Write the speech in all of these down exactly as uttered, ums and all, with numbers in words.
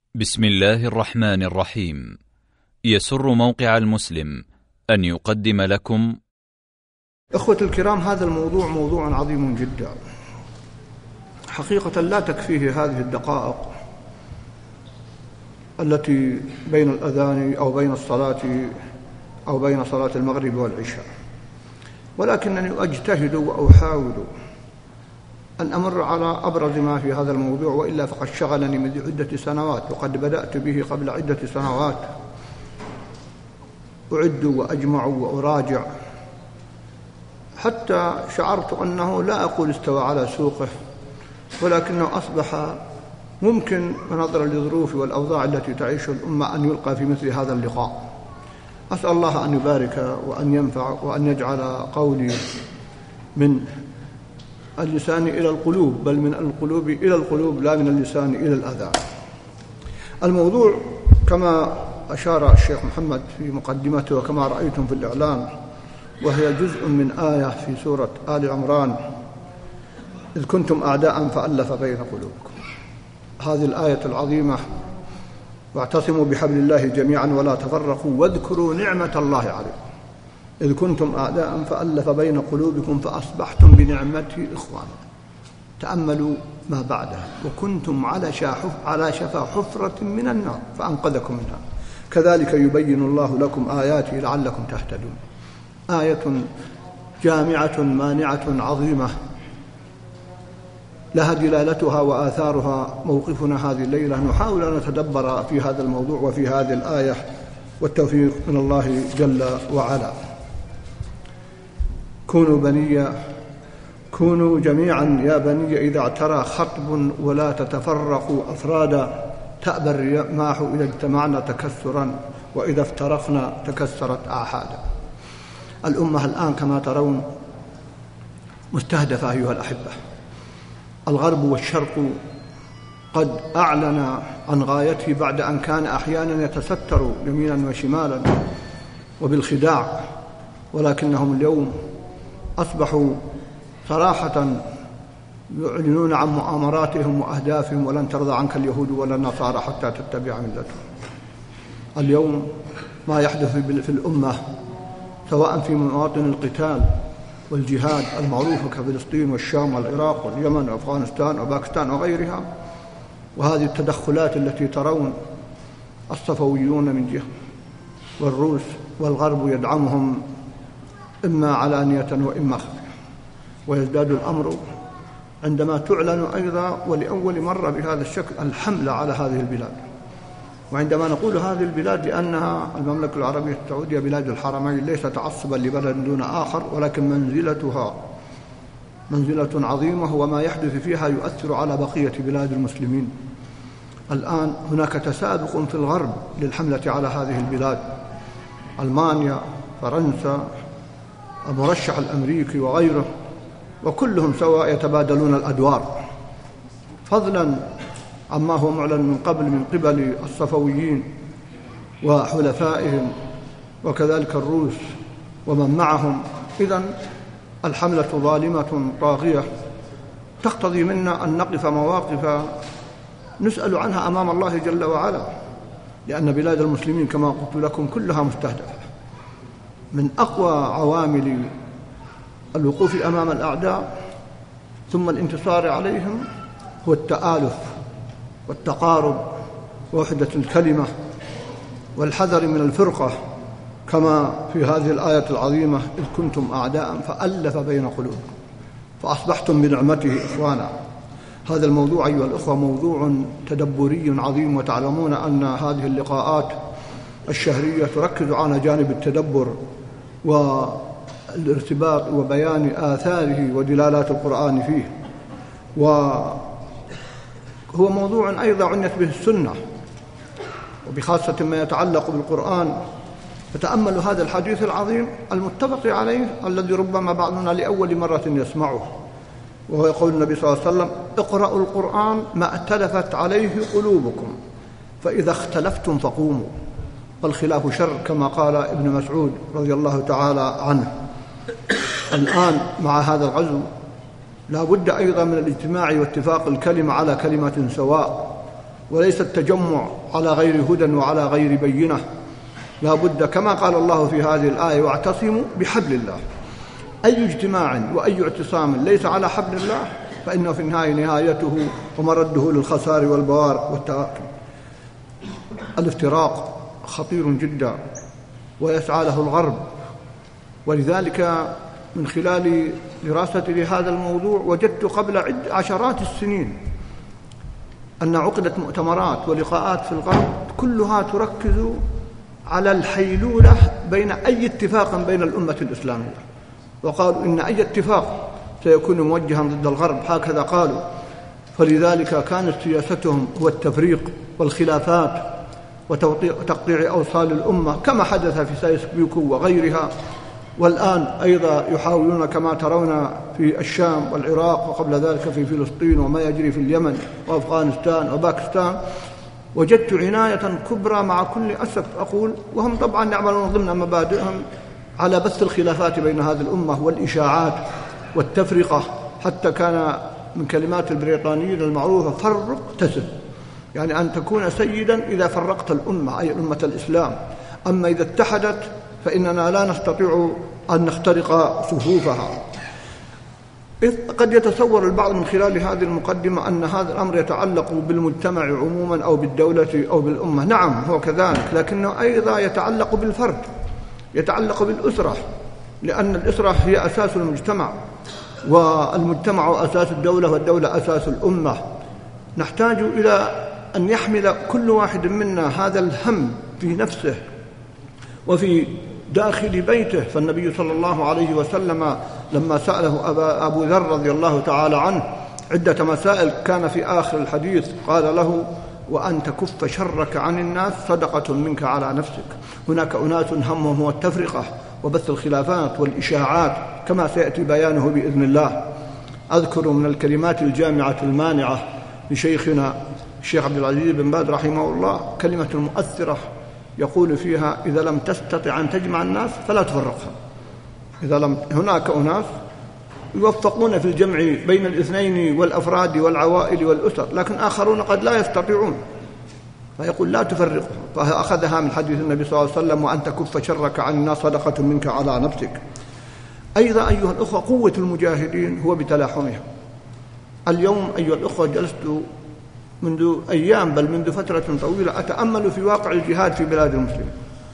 بسم الله الرحمن الرحيم. يسر موقع المسلم أن يقدم لكم إخوة الكرام، هذا الموضوع موضوع عظيم جدا حقيقة. لا تكفيه هذه الدقائق التي بين الأذان أو بين الصلاة أو بين صلاة المغرب والعشاء، ولكنني أجتهد وأحاول أن أمر على أبرز ما في هذا الموضوع، وإلا فقد شغلني منذ عدة سنوات، وقد بدأت به قبل عدة سنوات أعد وأجمع وأراجع حتى شعرت أنه لا أقول استوى على سوقه، ولكنه أصبح ممكن بنظرا للظروف والأوضاع التي تعيش الأمة أن يلقى في مثل هذا اللقاء. أسأل الله أن يبارك وأن ينفع وأن يجعل قولي من اللسان إلى القلوب، بل من القلوب إلى القلوب، لا من اللسان إلى الأذان. الموضوع كما أشار الشيخ محمد في مقدمته وكما رأيتم في الإعلان، وهي جزء من آية في سورة آل عمران: إذ كنتم أعداء فألف بين قلوبكم. هذه الآية العظيمة: واعتصموا بحبل الله جميعا ولا تفرقوا واذكروا نعمة الله عليكم إذ كنتم أعداء فألف بين قلوبكم فأصبحتم بنعمته إخوانا. تأملوا ما بعدها: وكنتم على على شفا حفرة من النار فأنقذكم منها كذلك يبين الله لكم آياته لعلكم تهتدون. آية جامعة مانعة عظيمة لها دلالتها وآثارها. موقفنا هذه الليلة نحاول أن نتدبر في هذا الموضوع وفي هذه الآية، والتوفيق من الله جل وعلا. كونوا بني كونوا جميعا يا بني إذا اعترى خطب ولا تتفرقوا أفرادا تأبى الرياح إذا اجتمعنا تكسرا وإذا افترقنا تكسرت آحادا. الأمة الآن كما ترون مستهدفة أيها الأحبة. الغرب والشرق قد أعلن عن غايته بعد أن كان أحيانا يتستر يمينا وشمالا وبالخداع، ولكنهم اليوم أصبحوا صراحة يعلنون عن مؤامراتهم وأهدافهم: ولن ترضى عنك اليهود ولا النصارى حتى تتبع ملتهم. اليوم ما يحدث في الأمة سواء في مواطن القتال والجهاد المعروفة كفلسطين والشام والعراق واليمن وأفغانستان وباكستان وغيرها، وهذه التدخلات التي ترون الصفويون من جهة والروس والغرب يدعمهم إما علانية وإما خفية، ويزداد الأمر عندما تعلن أيضا ولأول مرة بهذا الشكل الحملة على هذه البلاد. وعندما نقول هذه البلاد لأنها المملكة العربية السعودية بلاد الحرمين، ليس تعصبا لبلد دون آخر، ولكن منزلتها منزلة عظيمة، وما يحدث فيها يؤثر على بقية بلاد المسلمين. الآن هناك تسابق في الغرب للحملة على هذه البلاد: ألمانيا، فرنسا، المرشح الأمريكي وغيره، وكلهم سواء يتبادلون الأدوار، فضلا عما هو معلن من قبل من قبل الصفويين وحلفائهم وكذلك الروس ومن معهم. إذن الحملة ظالمة طاغية تقتضي منا أن نقف مواقف نسأل عنها أمام الله جل وعلا، لأن بلاد المسلمين كما قلت لكم كلها مستهدفة. من أقوى عوامل الوقوف أمام الأعداء ثم الانتصار عليهم هو التآلف والتقارب ووحدة الكلمة والحذر من الفرقة، كما في هذه الآية العظيمة: إذ كنتم أعداء فألف بين قلوبكم فأصبحتم بنعمته إخوانا. هذا الموضوع أيها الأخوة موضوع تدبري عظيم، وتعلمون أن هذه اللقاءات الشهرية تركز على جانب التدبر والارتباط وبيان آثاره ودلالات القرآن فيه، وهو موضوع أيضا عنيت به السنة، وبخاصة ما يتعلق بالقرآن. فتأملوا هذا الحديث العظيم المتفق عليه الذي ربما بعضنا لأول مرة يسمعه، وهو يقول النبي صلى الله عليه وسلم: اقرأوا القرآن ما ائتلفت عليه قلوبكم فإذا اختلفتم فقوموا، والخلاف شر، كما قال ابن مسعود رضي الله تعالى عنه. الآن مع هذا الغزو لا بد أيضا من الاجتماع واتفاق الكلمة على كلمة سواء، وليس التجمع على غير هدى وعلى غير بينة. لا بد كما قال الله في هذه الآية: واعتصموا بحبل الله. أي اجتماع وأي اعتصام ليس على حبل الله فإنه في النهاية نهايته ومرده للخسار والبوار والتآكل. الافتراق خطير جدا ويسعى له الغرب، ولذلك من خلال دراستي لهذا الموضوع وجدت قبل عد عشرات السنين أن عقدة مؤتمرات ولقاءات في الغرب كلها تركز على الحيلولة بين أي اتفاق بين الأمة الإسلامية، وقالوا إن أي اتفاق سيكون موجها ضد الغرب، هكذا قالوا. فلذلك كانت سياستهم هو التفريق والخلافات وتقطيع أوصال الأمة كما حدث في سايس بيكو وغيرها. والآن أيضا يحاولون كما ترون في الشام والعراق، وقبل ذلك في فلسطين وما يجري في اليمن وأفغانستان وباكستان. وجدت عناية كبرى مع كل أسف أقول، وهم طبعا يعملون ضمن مبادئهم على بث الخلافات بين هذه الأمة والإشاعات والتفرقة. حتى كان من كلمات البريطانيين المعروفة: فرق تسد، يعني أن تكون سيدا إذا فرقت الأمة، أي أمة الإسلام. أما إذا اتحدت فإننا لا نستطيع أن نخترق صفوفها. قد يتصور البعض من خلال هذه المقدمة أن هذا الأمر يتعلق بالمجتمع عموما أو بالدولة أو بالأمة. نعم هو كذلك، لكنه أيضا يتعلق بالفرد، يتعلق بالأسرة، لأن الأسرة هي أساس المجتمع، والمجتمع أساس الدولة، والدولة أساس الأمة. نحتاج إلى أن يحمل كل واحد منا هذا الهم في نفسه وفي داخل بيته. فالنبي صلى الله عليه وسلم لما سأله أبو ذر رضي الله تعالى عنه عدة مسائل، كان في آخر الحديث قال له: وأن تكف شرك عن الناس صدقة منك على نفسك. هناك أناس همهم هو التفرقة وبث الخلافات والإشاعات كما سيأتي بيانه بإذن الله. أذكر من الكلمات الجامعة المانعة لشيخنا الشيخ عبد العزيز بن باز رحمه الله كلمة مؤثرة يقول فيها: إذا لم تستطع أن تجمع الناس فلا تفرقها. إذا لم هناك أناس يوفقون في الجمع بين الاثنين والأفراد والعوائل والأسر، لكن آخرون قد لا يستطيعون، فيقول: لا تفرقهم. فأخذها من حديث النبي صلى الله عليه وسلم: وأن تكف شرك عن الناس صدقة منك على نفسك. أيضا أيها الأخوة، قوة المجاهدين هو بتلاحمهم. اليوم أيها الأخوة جلست منذ أيام بل منذ فترة طويلة أتأمل في واقع الجهاد في بلاد المسلمين،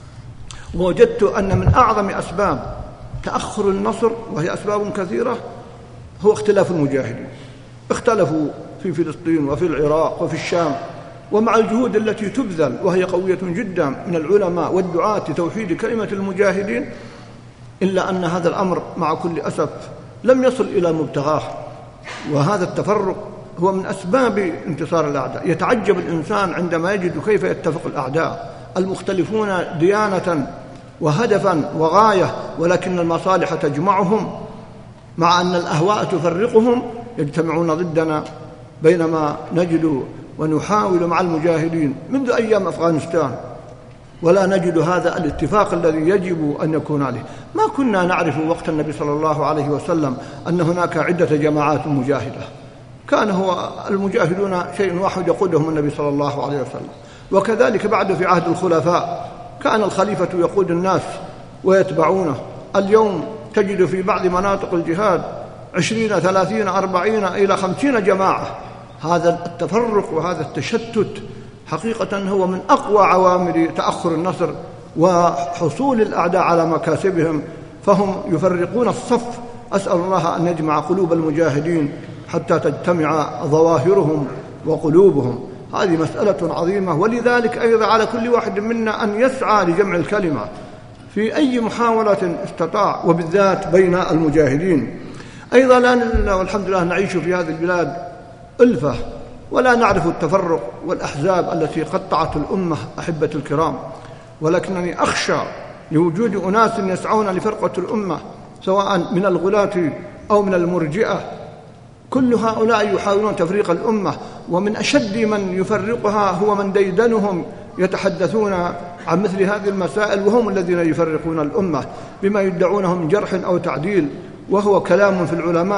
ووجدت أن من أعظم أسباب تأخر النصر، وهي أسباب كثيرة، هو اختلاف المجاهدين. اختلفوا في فلسطين وفي العراق وفي الشام، ومع الجهود التي تبذل وهي قوية جدا من العلماء والدعاة لتوحيد كلمة المجاهدين، إلا أن هذا الأمر مع كل أسف لم يصل إلى مبتغاه. وهذا التفرق هو من أسباب انتصار الأعداء. يتعجب الإنسان عندما يجد كيف يتفق الأعداء المختلفون ديانة وهدفا وغاية، ولكن المصالح تجمعهم، مع أن الأهواء تفرقهم يجتمعون ضدنا. بينما نجد ونحاول مع المجاهدين منذ أيام أفغانستان ولا نجد هذا الاتفاق الذي يجب أن يكون عليه. ما كنا نعرف وقت النبي صلى الله عليه وسلم أن هناك عدة جماعات مجاهدة، كان هو المجاهدون شيء واحد يقودهم النبي صلى الله عليه وسلم. وكذلك بعد في عهد الخلفاء كان الخليفة يقود الناس ويتبعونه. اليوم تجد في بعض مناطق الجهاد عشرين ثلاثين أربعين إلى خمسين جماعة. هذا التفرق وهذا التشتت حقيقة هو من أقوى عوامل تأخر النصر وحصول الأعداء على مكاسبهم، فهم يفرقون الصف. أسأل الله أن يجمع قلوب المجاهدين حتى تجتمع ظواهرهم وقلوبهم. هذه مسألة عظيمة، ولذلك أيضا على كل واحد منا أن يسعى لجمع الكلمة في أي محاولة استطاع، وبالذات بين المجاهدين. أيضا لا والحمد لله نعيش في هذه البلاد ألفة، ولا نعرف التفرق والأحزاب التي قطعت الأمة أحبة الكرام، ولكنني أخشى لوجود أناس يسعون لفرقة الأمة سواء من الغلاة أو من المرجئة. كل هؤلاء يحاولون تفريق الأمة، ومن أشد من يفرقها هو من ديدنهم يتحدثون عن مثل هذه المسائل، وهم الذين يفرقون الأمة بما يدعونه من جرح أو تعديل، وهو كلام في العلماء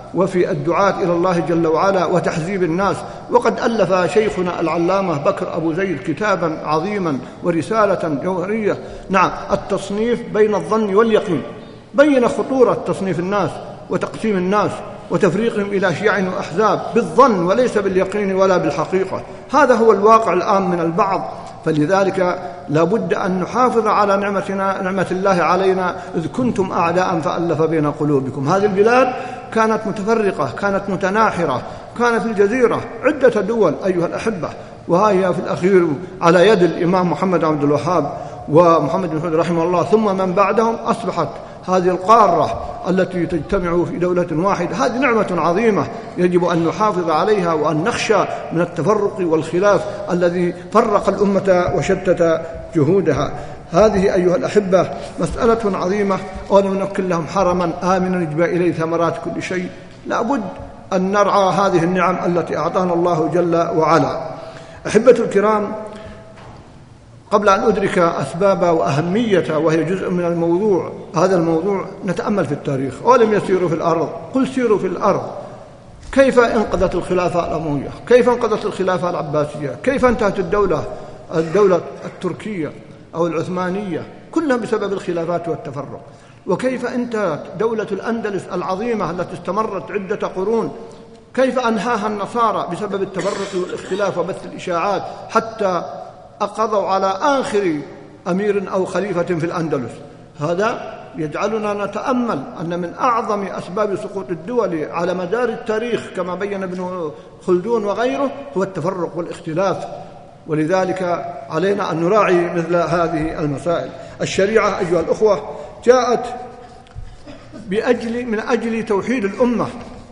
وفي الدعاة إلى الله جل وعلا وتحزيب الناس. وقد ألف شيخنا العلامة بكر أبو زيد كتابا عظيما ورسالة جوهرية، نعم، التصنيف بين الظن واليقين، بين خطورة تصنيف الناس وتقسيم الناس وتفريقهم إلى شيع وأحزاب بالظن وليس باليقين ولا بالحقيقة. هذا هو الواقع الآن من البعض. فلذلك لا بد أن نحافظ على نعمتنا نعمة الله علينا، إذ كنتم أعداء فألف بين قلوبكم. هذه البلاد كانت متفرقة، كانت متناحرة، كانت الجزيرة عدة دول أيها الأحبة، وهي في الأخير على يد الإمام محمد عبد الوهاب ومحمد بن حود رحمه الله ثم من بعدهم أصبحت هذه القارة التي تجتمع في دولة واحدة. هذه نعمة عظيمة يجب أن نحافظ عليها وأن نخشى من التفرق والخلاف الذي فرق الأمة وشتت جهودها. هذه أيها الأحبة مسألة عظيمة. ولم نمكن لهم حرما آمنا نجبى إليه ثمرات كل شيء. لا بد أن نرعى هذه النعم التي أعطانا الله جل وعلا. أحبة الكرام، قبل أن أدرك أسبابها وأهميتها وهي جزء من الموضوع، هذا الموضوع، نتأمل في التاريخ. ولم يسيروا في الأرض، قل سيروا في الأرض. كيف انقضت الخلافة الأموية؟ كيف انقضت الخلافة العباسية؟ كيف انتهت الدولة الدولة التركية أو العثمانية؟ كلها بسبب الخلافات والتفرق. وكيف انتهت دولة الأندلس العظيمة التي استمرت عدة قرون؟ كيف أنهاها النصارى بسبب التفرق والاختلاف وبث الإشاعات حتى أقضوا على آخر أمير أو خليفة في الأندلس؟ هذا يجعلنا نتأمل أن من أعظم أسباب سقوط الدول على مدار التاريخ كما بين ابن خلدون وغيره هو التفرق والاختلاف. ولذلك علينا أن نراعي مثل هذه المسائل. الشريعة أيها الأخوة جاءت بأجل من أجل توحيد الأمة.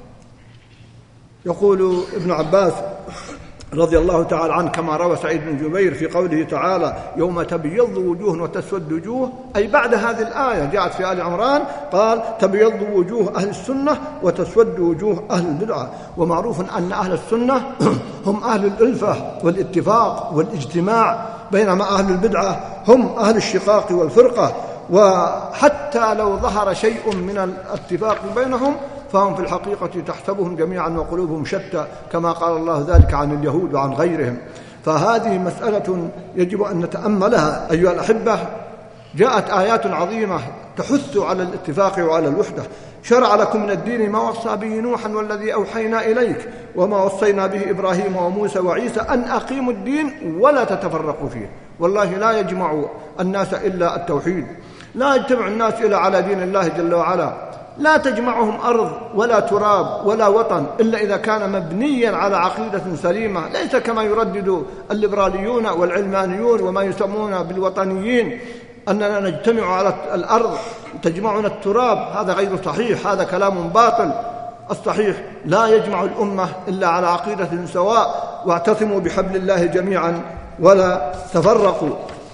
يقول ابن عباس رضي الله تعالى عنه كما روى سعيد بن جبير في قوله تعالى: يوم تبيض وجوه وتسود وجوه، أي بعد هذه الآية جاءت في آل عمران قال: تبيض وجوه أهل السنة وتسود وجوه أهل البدعة. ومعروف أن أهل السنة هم أهل الألفة والاتفاق والاجتماع، بينما أهل البدعة هم أهل الشقاق والفرقة. وحتى لو ظهر شيء من الاتفاق بينهم فهم في الحقيقة تحسبهم جميعا وقلوبهم شتى، كما قال الله ذلك عن اليهود وعن غيرهم. فهذه مسألة يجب أن نتأملها أيها الأحبة. جاءت آيات عظيمة تحث على الاتفاق وعلى الوحدة. شرع لكم من الدين ما وصى به نوحا والذي أوحينا إليك وما وصينا به إبراهيم وموسى وعيسى أن أقيموا الدين ولا تتفرقوا فيه. والله لا يجمع الناس إلا التوحيد، لا يجتمع الناس إلا على دين الله جل وعلا. لا تجمعهم أرض ولا تراب ولا وطن إلا إذا كان مبنيا على عقيدة سليمة، ليس كما يردد الليبراليون والعلمانيون وما يسمون بالوطنيين أننا نجتمع على الأرض تجمعنا التراب. هذا غير صحيح، هذا كلام باطل. الصحيح لا يجمع الأمة إلا على عقيدة سواء، واعتصموا بحبل الله جميعا ولا تفرقوا.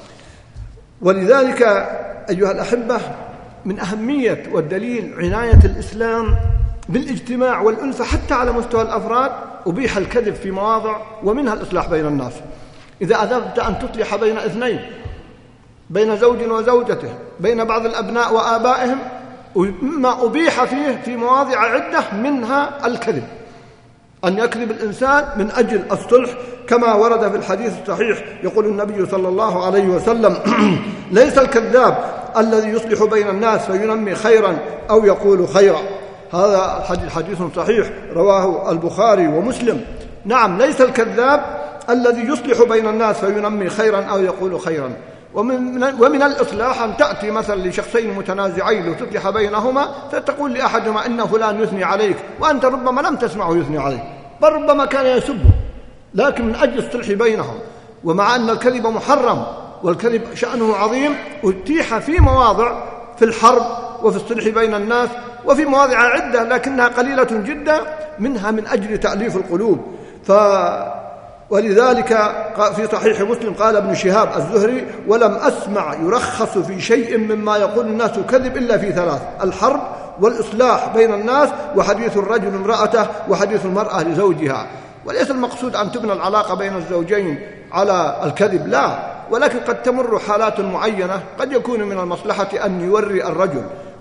ولذلك أيها الأحبة من أهمية والدليل عناية الإسلام بالاجتماع والألفة حتى على مستوى الأفراد. أبيح الكذب في مواضع ومنها الإصلاح بين الناس. إذا أردت أن تصلح بين اثنين، بين زوج وزوجته، بين بعض الأبناء وآبائهم، مما أبيح فيه في مواضع عدة منها الكذب، أن يكذب الإنسان من أجل الصلح، كما ورد في الحديث الصحيح يقول النبي صلى الله عليه وسلم: ليس الكذاب الذي يصلح بين الناس فينمي خيرا أو يقول خيرا. هذا حديث صحيح رواه البخاري ومسلم. نعم، ليس الكذاب الذي يصلح بين الناس فينمي خيرا أو يقول خيرا. ومن, ومن الإصلاح أن تأتي مثلا لشخصين متنازعين وتصلح بينهما فتقول لأحدهما إن فلان يثني عليك، وأنت ربما لم تسمعه يثني عليك، بل ربما كان يسبه، لكن من أجل الصلح بينهم. ومع أن الكذب محرم والكذب شأنه عظيم، أتيح في مواضع في الحرب وفي الصلح بين الناس وفي مواضع عدة لكنها قليلة جدا، منها من أجل تأليف القلوب. ف ولذلك في صحيح مسلم قال ابن شهاب الزهري: ولم أسمع يرخص في شيء مما يقول الناس كذب إلا في ثلاث: الحرب والإصلاح بين الناس وحديث الرجل امرأته وحديث المرأة لزوجها. وليس المقصود أن تبنى العلاقة بين الزوجين على الكذب، لا، ولكن قد تمر حالات معينة قد يكون من المصلحة أن يوري الرجل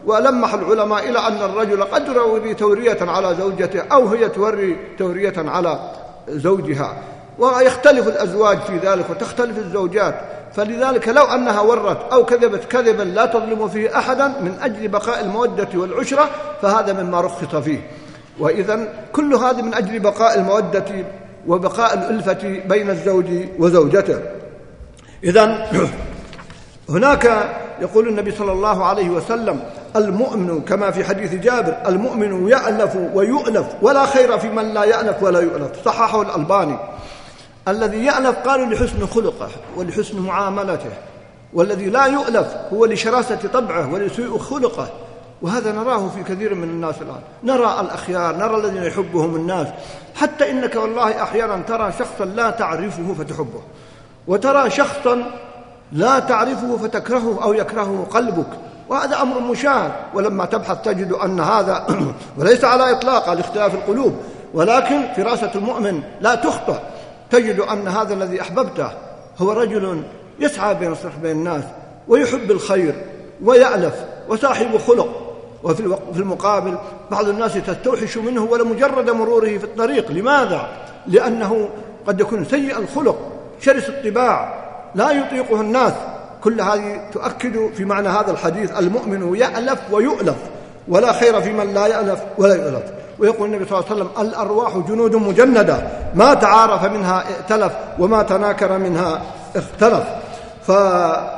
ولمح العلماء إلى أن الرجل قد يوري تورية على زوجته أو هي توري تورية على زوجها، ويختلف الأزواج في ذلك وتختلف الزوجات، فلذلك لو أنها ورت أو كذبت كذبا لا تظلم فيه أحدا من أجل بقاء المودة والعشرة فهذا مما رخص فيه. وإذن كل هذا من أجل بقاء المودة وبقاء الألفة بين الزوج وزوجته. إذن هناك يقول النبي صلى الله عليه وسلم: المؤمن كما في حديث جابر: المؤمن يألف ويؤلف ولا خير في من لا يألف ولا يؤلف، صححه الألباني. الذي يألف قالوا لحسن خلقه ولحسن معاملته، والذي لا يؤلف هو لشراسة طبعه ولسوء خلقه، وهذا نراه في كثير من الناس الآن. نرى الأخيار، نرى الذين يحبهم الناس، حتى إنك والله أحيانا ترى شخصا لا تعرفه فتحبه، وترى شخصا لا تعرفه فتكرهه أو يكرهه قلبك، وهذا أمر مشاهد. ولما تبحث تجد أن هذا وليس على إطلاق لاختلاف القلوب، ولكن فراسة المؤمن لا تخطئ. تجد أن هذا الذي أحببته هو رجل يسعى بين الصلح بين الناس ويحب الخير ويألف وصاحب خلق، وفي المقابل بعض الناس تستوحش منه ولمجرد مروره في الطريق. لماذا؟ لأنه قد يكون سيء الخلق شرس الطباع لا يطيقه الناس. كل هذه تؤكد في معنى هذا الحديث: المؤمن يألف ويؤلف ولا خير في من لا يألف ولا يؤلف. ويقول النبي صلى الله عليه وسلم: الأرواح جنود مجندة ما تعارف منها ائتلف وما تناكر منها اختلف. فهذه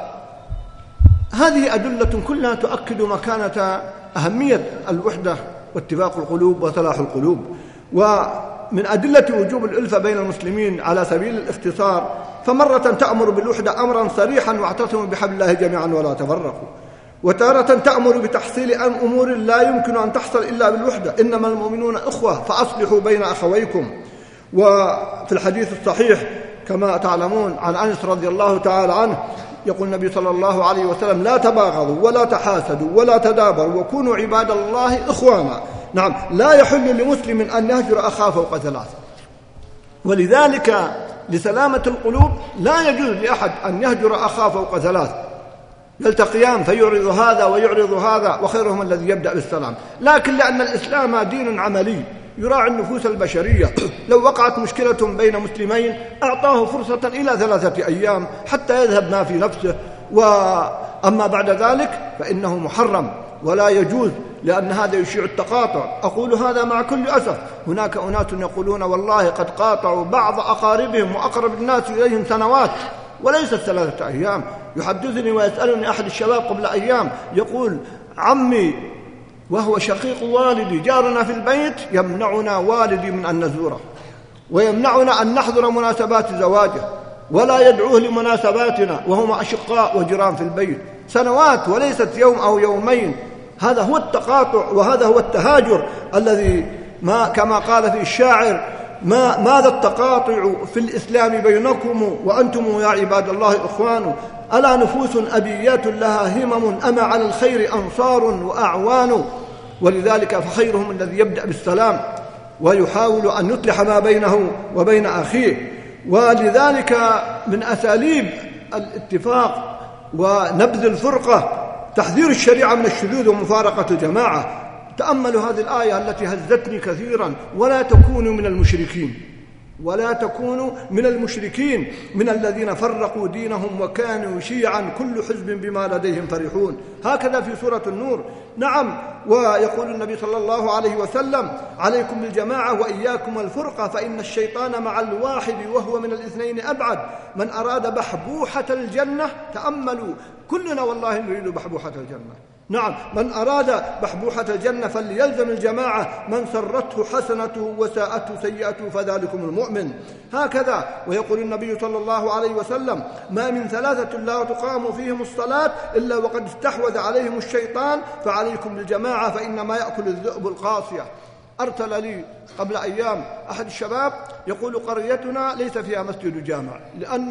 أدلة كلها تؤكد مكانة أهمية الوحدة واتفاق القلوب وصلاح القلوب. ومن أدلة وجوب الألفة بين المسلمين على سبيل الاختصار، فمرة تأمر بالوحدة أمرا صريحا: واعتصموا بحبل الله جميعا ولا تفرقوا. وتارة تأمر بتحصيل أمور لا يمكن أن تحصل إلا بالوحدة: إنما المؤمنون إخوة فأصلحوا بين أخويكم. وفي الحديث الصحيح كما تعلمون عن أنس رضي الله تعالى عنه يقول النبي صلى الله عليه وسلم: لا تباغضوا ولا تحاسدوا ولا تدابروا وكونوا عباد الله إخوانا. نعم، لا يحل لمسلم أن يهجر أخاه فوق ثلاث. ولذلك لسلامة القلوب لا يجوز لأحد أن يهجر أخاه فوق ثلاث، يلتقيان فيعرض هذا ويعرض هذا وخيرهم الذي يبدأ بالسلام. لكن لأن الإسلام دين عملي يراعي النفوس البشرية، لو وقعت مشكلة بين مسلمين أعطاه فرصة إلى ثلاثة أيام حتى يذهب ما في نفسه، وأما بعد ذلك فإنه محرم ولا يجوز، لأن هذا يشيع التقاطع. أقول هذا مع كل أسف. هناك أناس يقولون: والله قد قاطعوا بعض أقاربهم وأقرب الناس إليهم سنوات وليست ثلاثة أيام. يحدثني ويسألني أحد الشباب قبل أيام يقول: عمي وهو شقيق والدي جارنا في البيت يمنعنا والدي من أن نزوره، ويمنعنا أن نحضر مناسبات زواجه، ولا يدعوه لمناسباتنا وهم أشقاء وجيران في البيت سنوات وليست يوم أو يومين. هذا هو التقاطع وهذا هو التهاجر الذي ما كما قال في الشاعر: ما ماذا التقاطع في الإسلام بينكم وأنتم يا عباد الله إخوان، ألا نفوس أبيات لها همم أما على الخير أنصار وأعوان. ولذلك فخيرهم الذي يبدأ بالسلام ويحاول أن يصلح ما بينه وبين أخيه. ولذلك من أساليب الاتفاق ونبذ الفرقة تحذير الشريعة من الشذوذ ومفارقة الجماعة. تأملوا هذه الآية التي هزتني كثيرا: ولا تكونوا من المشركين، ولا تكونوا من المشركين من الذين فرقوا دينهم وكانوا شيعا كل حزب بما لديهم فرحون. هكذا في سورة النور. نعم، ويقول النبي صلى الله عليه وسلم: عليكم بالجماعة وإياكم الفرقة فإن الشيطان مع الواحد وهو من الاثنين أبعد. من أراد بحبوحة الجنة، تأملوا كلنا والله نريد بحبوحة الجنة. نعم، من أراد بحبوحة الجنة فليلزم الجماعة، من سرته حسنته وساءته سيئته فذلكم المؤمن. هكذا. ويقول النبي صلى الله عليه وسلم: ما من ثلاثة لا تقام فيهم الصلاة إلا وقد استحوذ عليهم الشيطان فعليكم بالجماعة فإنما يأكل الذئب القاصية. أرسل لي قبل أيام أحد الشباب يقول: قريتنا ليس فيها مسجد جامع، لأن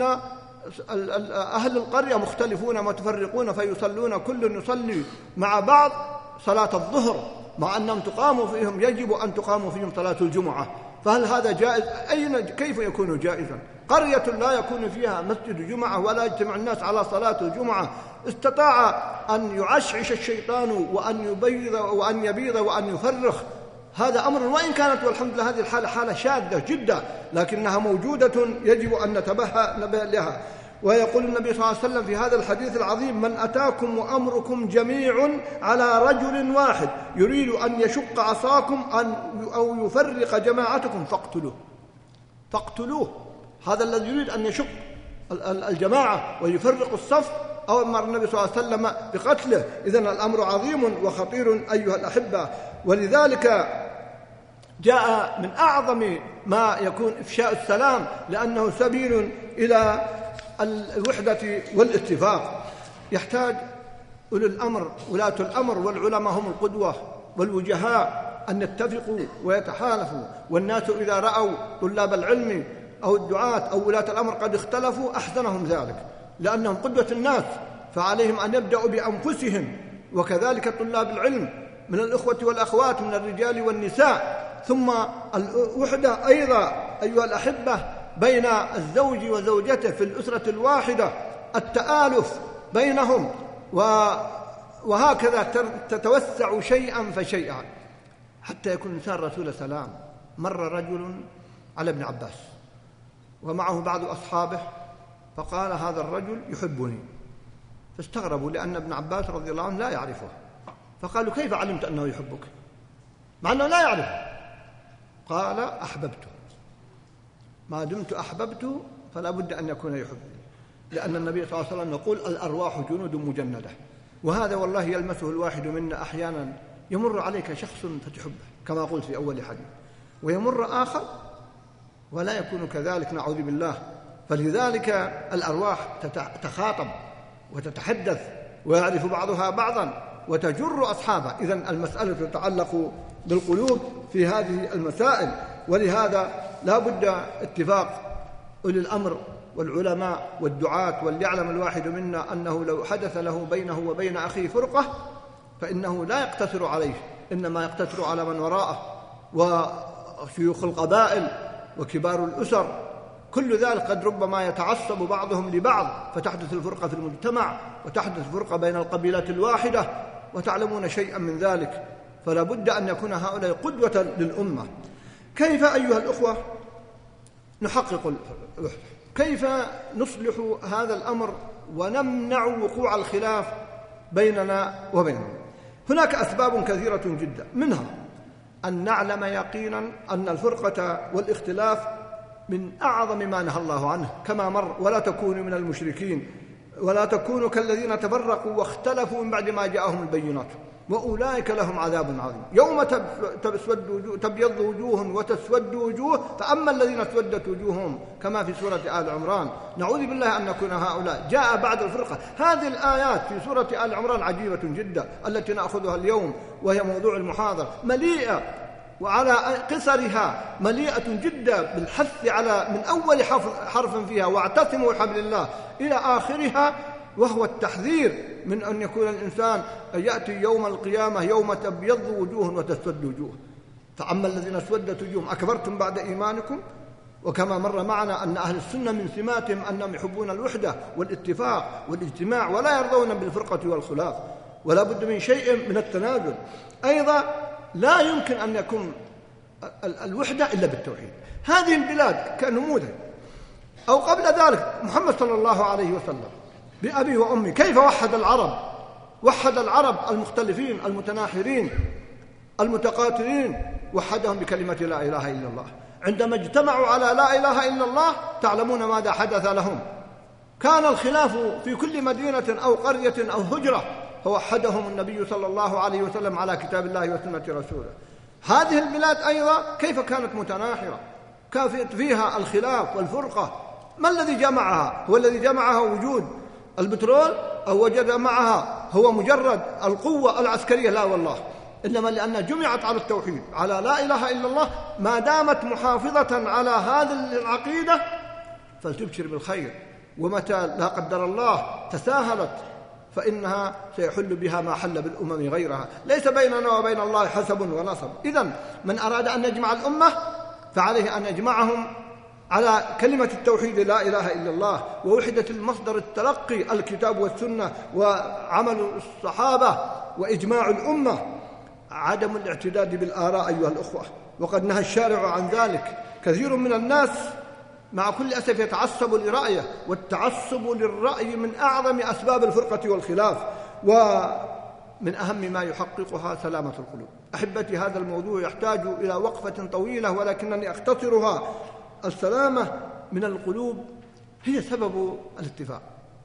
أهل القرية مختلفون متفرقون فيصلون كل يصلي مع بعض صلاة الظهر، مع أنهم تقام فيهم يجب أن تقام فيهم صلاة الجمعة. فهل هذا جائز؟ أين كيف يكون جائزا؟ قرية لا يكون فيها مسجد جمعة ولا يجتمع الناس على صلاة الجمعة استطاع أن يعشعش الشيطان وأن يبيض وأن يبيض وأن يفرخ. هذا أمر، وإن كانت والحمد لله هذه الحالة حالة شاذة جدا لكنها موجودة يجب أن نتبه لها. ويقول النبي صلى الله عليه وسلم في هذا الحديث العظيم: من أتاكم وأمركم جميع على رجل واحد يريد أن يشق عصاكم أن أو يفرق جماعتكم فاقتلوه. فاقتلوه، هذا الذي يريد أن يشق الجماعة ويفرق الصف أو أمر النبي صلى الله عليه وسلم بقتله. إذن الأمر عظيم وخطير أيها الأحبة. ولذلك جاء من أعظم ما يكون إفشاء السلام، لأنه سبيل إلى الوحدة والاتفاق. يحتاج أولي الأمر ولاة الأمر والعلماء هم القدوة والوجهاء أن يتفقوا ويتحالفوا. والناس إذا رأوا طلاب العلم أو الدعاة أو ولاة الأمر قد اختلفوا أحسنهم ذلك، لأنهم قدوة الناس، فعليهم أن يبدأوا بأنفسهم، وكذلك طلاب العلم من الإخوة والأخوات من الرجال والنساء. ثم الوحدة أيضا أيها الأحبة بين الزوج وزوجته في الأسرة الواحدة، التآلف بينهم، وهكذا تتوسع شيئا فشيئا حتى يكون الإنسان رسول سلام. مر رجل على ابن عباس ومعه بعض أصحابه فقال: هذا الرجل يحبني. فاستغربوا لأن ابن عباس رضي الله عنه لا يعرفه، فقالوا: كيف علمت أنه يحبك مع أنه لا يعرفه؟ قال: أحببته، ما دمت أحببته فلا بد أن يكون يحبني، لأن النبي صلى الله عليه وسلم يقول: الأرواح جنود مجندة. وهذا والله يلمسه الواحد منا أحيانا، يمر عليك شخص فتحبه كما قلت في أول حديث، ويمر آخر ولا يكون كذلك، نعوذ بالله. فلذلك الأرواح تتخاطب وتتحدث ويعرف بعضها بعضا وتجر أصحابها. إذن المسألة تتعلق بالقلوب في هذه المسائل. ولهذا لا بد اتفاق أولي الأمر والعلماء والدعاة، وليعلم الواحد منا أنه لو حدث له بينه وبين أخيه فرقة فإنه لا يقتصر عليه، إنما يقتصر على من وراءه وشيوخ القبائل وكبار الأسر. كل ذلك قد ربما يتعصب بعضهم لبعض فتحدث الفرقة في المجتمع وتحدث فرقة بين القبيلات الواحدة، وتعلمون شيئا من ذلك. فلا بد أن يكون هؤلاء قدوة للأمة. كيف أيها الأخوة نحقق الوحدة؟ كيف نصلح هذا الأمر ونمنع وقوع الخلاف بيننا وبينهم؟ هناك أسباب كثيرة جدا، منها أن نعلم يقينا أن الفرقة والاختلاف من أعظم ما نهى الله عنه كما مر: ولا تكونوا من المشركين ولا تكونوا كالذين تفرقوا واختلفوا من بعد ما جاءهم البينات وأولئك لهم عذاب عظيم. يوم تبيض وجوه وتسود وجوه، فأما الذين اسودت وجوههم كما في سورة آل عمران. نعوذ بالله أن نكون هؤلاء. جاء بعد الفرقة. هذه الآيات في سورة آل عمران عجيبة جدا التي نأخذها اليوم، وهي موضوع المحاضرة، مليئة وعلى قصرها مليئة جدا بالحث على من أول حرف فيها واعتصموا بحبل الله إلى آخرها، وهو التحذير من أن يكون الإنسان يأتي يوم القيامة يوم تبيض وجوه وتسود وجوه. فأما الذين اسودت وجوههم أكبرتم بعد إيمانكم. وكما مر معنا أن أهل السنة من سماتهم أنهم يحبون الوحدة والاتفاق والاجتماع ولا يرضون بالفرقة والخلاف، ولا بد من شيء من التنازل. أيضا لا يمكن أن يكون الوحدة إلا بالتوحيد. هذه البلاد كنموذج، أو قبل ذلك محمد صلى الله عليه وسلم بأبي وأمي كيف وحد العرب، وحد العرب المختلفين المتناحرين المتقاتلين، وحدهم بكلمة لا إله إلا الله. عندما اجتمعوا على لا إله إلا الله تعلمون ماذا حدث لهم. كان الخلاف في كل مدينة أو قرية أو هجرة، فوحدهم النبي صلى الله عليه وسلم على كتاب الله وسنة رسوله. هذه البلاد أيضا كيف كانت متناحرة، كان فيها الخلاف والفرقة. ما الذي جمعها؟ هو الذي جمعها وجود البترول، أو وجد معها هو مجرد القوة العسكرية؟ لا والله، إنما لأنها جمعت على التوحيد، على لا إله إلا الله. ما دامت محافظة على هذه العقيدة فلتبشر بالخير، ومتى لا قدر الله تساهلت فإنها سيحل بها ما حل بالأمم غيرها. ليس بيننا وبين الله حسب ونصب. إذن من أراد أن يجمع الأمة فعليه أن يجمعهم على كلمة التوحيد لا إله إلا الله، ووحدة المصدر التلقي الكتاب والسنة، وعمل الصحابة، وإجماع الأمة، عدم الاعتداد بالآراء أيها الأخوة. وقد نهى الشارع عن ذلك. كثير من الناس مع كل أسف يتعصب لرأيه، والتعصب للرأي من أعظم أسباب الفرقة والخلاف، ومن أهم ما يحققها سلامة القلوب. أحبتي، هذا الموضوع يحتاج إلى وقفة طويلة، ولكنني أختصرها. السلامة من القلوب هي سبب الاتفاق.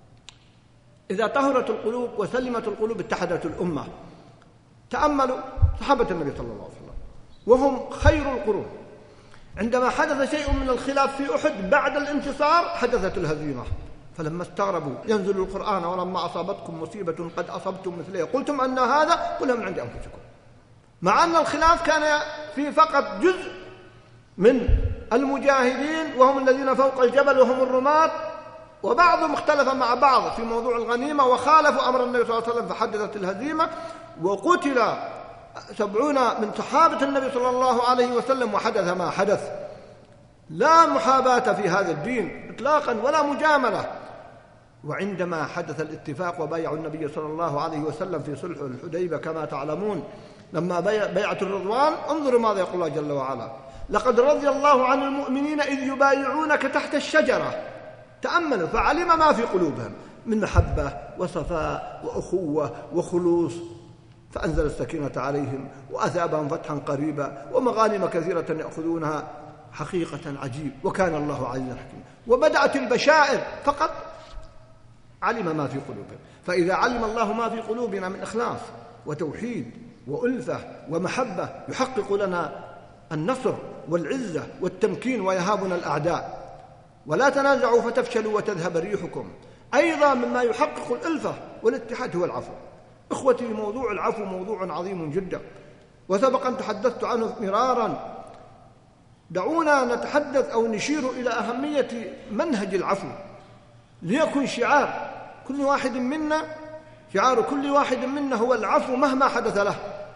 إذا طهرت القلوب وسلمت القلوب اتحدت الأمة. تأملوا صحابة النبي صلى الله عليه وسلم وهم خير القرون، عندما حدث شيء من الخلاف في أحد بعد الانتصار حدثت الهزيمة، فلما استغربوا ينزل القرآن: ولما أصابتكم مصيبة قد أصبتم مثلها قلتم أن هذا قل من عند أنفسكم. مع أن الخلاف كان في فقط جزء من المجاهدين وهم الذين فوق الجبل وهم الرماة، وبعضهم اختلف مع بعض في موضوع الغنيمة وخالفوا أمر النبي صلى الله عليه وسلم فحدثت الهزيمة، وقتل سبعون من صحابة النبي صلى الله عليه وسلم وحدث ما حدث. لا محاباة في هذا الدين إطلاقا ولا مجاملة. وعندما حدث الاتفاق وبايعوا النبي صلى الله عليه وسلم في صلح الحديبية كما تعلمون، لما بيعة الرضوان، انظروا ماذا يقول الله جل وعلا: لقد رضي الله عن المؤمنين إذ يبايعونك تحت الشجرة. تأملوا، فعلم ما في قلوبهم من محبة وصفاء وأخوة وخلوص، فأنزل السكينة عليهم وأثابهم فتحا قريبا ومغانم كثيرة يأخذونها. حقيقة عجيب، وكان الله عزيزا حكيما. وبدأت البشائر فقط علم ما في قلوبهم. فإذا علم الله ما في قلوبنا من إخلاص وتوحيد وألفة ومحبة يحقق لنا النصر والعزة والتمكين ويهابنا الأعداء. ولا تنازعوا فتفشلوا وتذهب ريحكم. أيضا مما يحقق الألفة والاتحاد هو العفو. إخوتي، موضوع العفو موضوع عظيم جدا، وسبق أن تحدثت عنه مرارا. دعونا نتحدث أو نشير إلى أهمية منهج العفو ليكن شعار كل واحد منا. شعار كل واحد منا هو العفو مهما حدث له،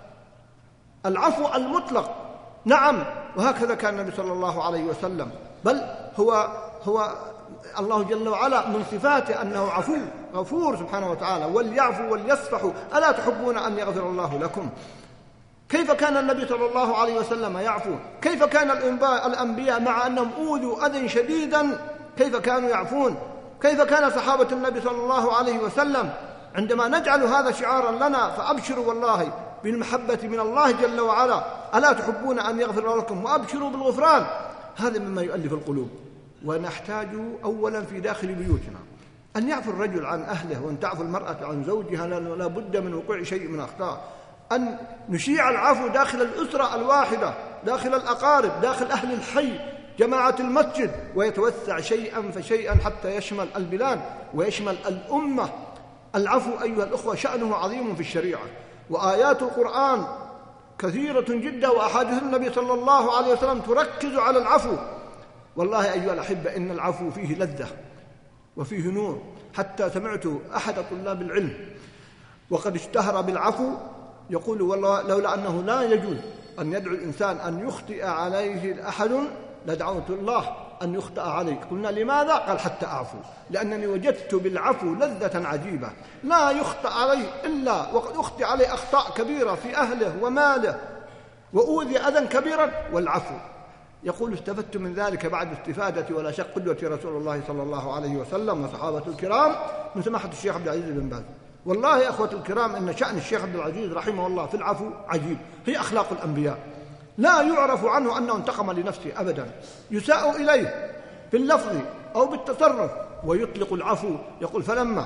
العفو المطلق. نعم، وهكذا كان النبي صلى الله عليه وسلم، بل هو هو الله جل وعلا من صفاته أنه عفو غفور سبحانه وتعالى. وليعفوا وليصفحوا ألا تحبون أن يغفر الله لكم. كيف كان النبي صلى الله عليه وسلم يعفو؟ كيف كان الأنبياء مع أنهم أوذوا أذى شديدا كيف كانوا يعفون؟ كيف كان صحابة النبي صلى الله عليه وسلم؟ عندما نجعل هذا شعارا لنا فأبشروا والله بالمحبة من الله جل وعلا، ألا تحبون أن يغفر لكم وأبشروا بالغفران. هذا مما يؤلف القلوب. ونحتاج أولا في داخل بيوتنا أن يعفو الرجل عن أهله، وأن تعفو المرأة عن زوجها، لا بد من وقوع شيء من أخطاء. أن نشيع العفو داخل الأسرة الواحدة، داخل الأقارب، داخل أهل الحي، جماعة المسجد، ويتوسع شيئا فشيئا حتى يشمل البلاد ويشمل الأمة. العفو أيها الأخوة شأنه عظيم في الشريعة، وآيات القرآن كثيرة جدا، وأحاديث النبي صلى الله عليه وسلم تركز على العفو. والله أيها الأحبة إن العفو فيه لذة وفيه نور. حتى سمعت أحد طلاب العلم وقد اشتهر بالعفو يقول: والله لولا أنه لا يجوز أن يدعو الإنسان أن يخطئ عليه أحد لدعوت الله أن يخطئ عليك. قلنا: لماذا؟ قال: حتى أعفو، لأنني وجدت بالعفو لذة عجيبة. لا يخطئ عليه إلا وقد أخطئ عليه أخطاء كبيرة في أهله وماله وأوذي أذى كبيرا، والعفو. يقول: استفدت من ذلك بعد استفادتي ولا شك قدوة رسول الله صلى الله عليه وسلم وصحابة الكرام من سماحة الشيخ عبد العزيز بن باز. والله يا أخوة الكرام إن شأن الشيخ عبد العزيز رحمه الله في العفو عجيب. هي أخلاق الأنبياء، لا يعرف عنه أنه انتقم لنفسه أبدا. يساء إليه باللفظ أو بالتصرف ويطلق العفو. يقول: فلما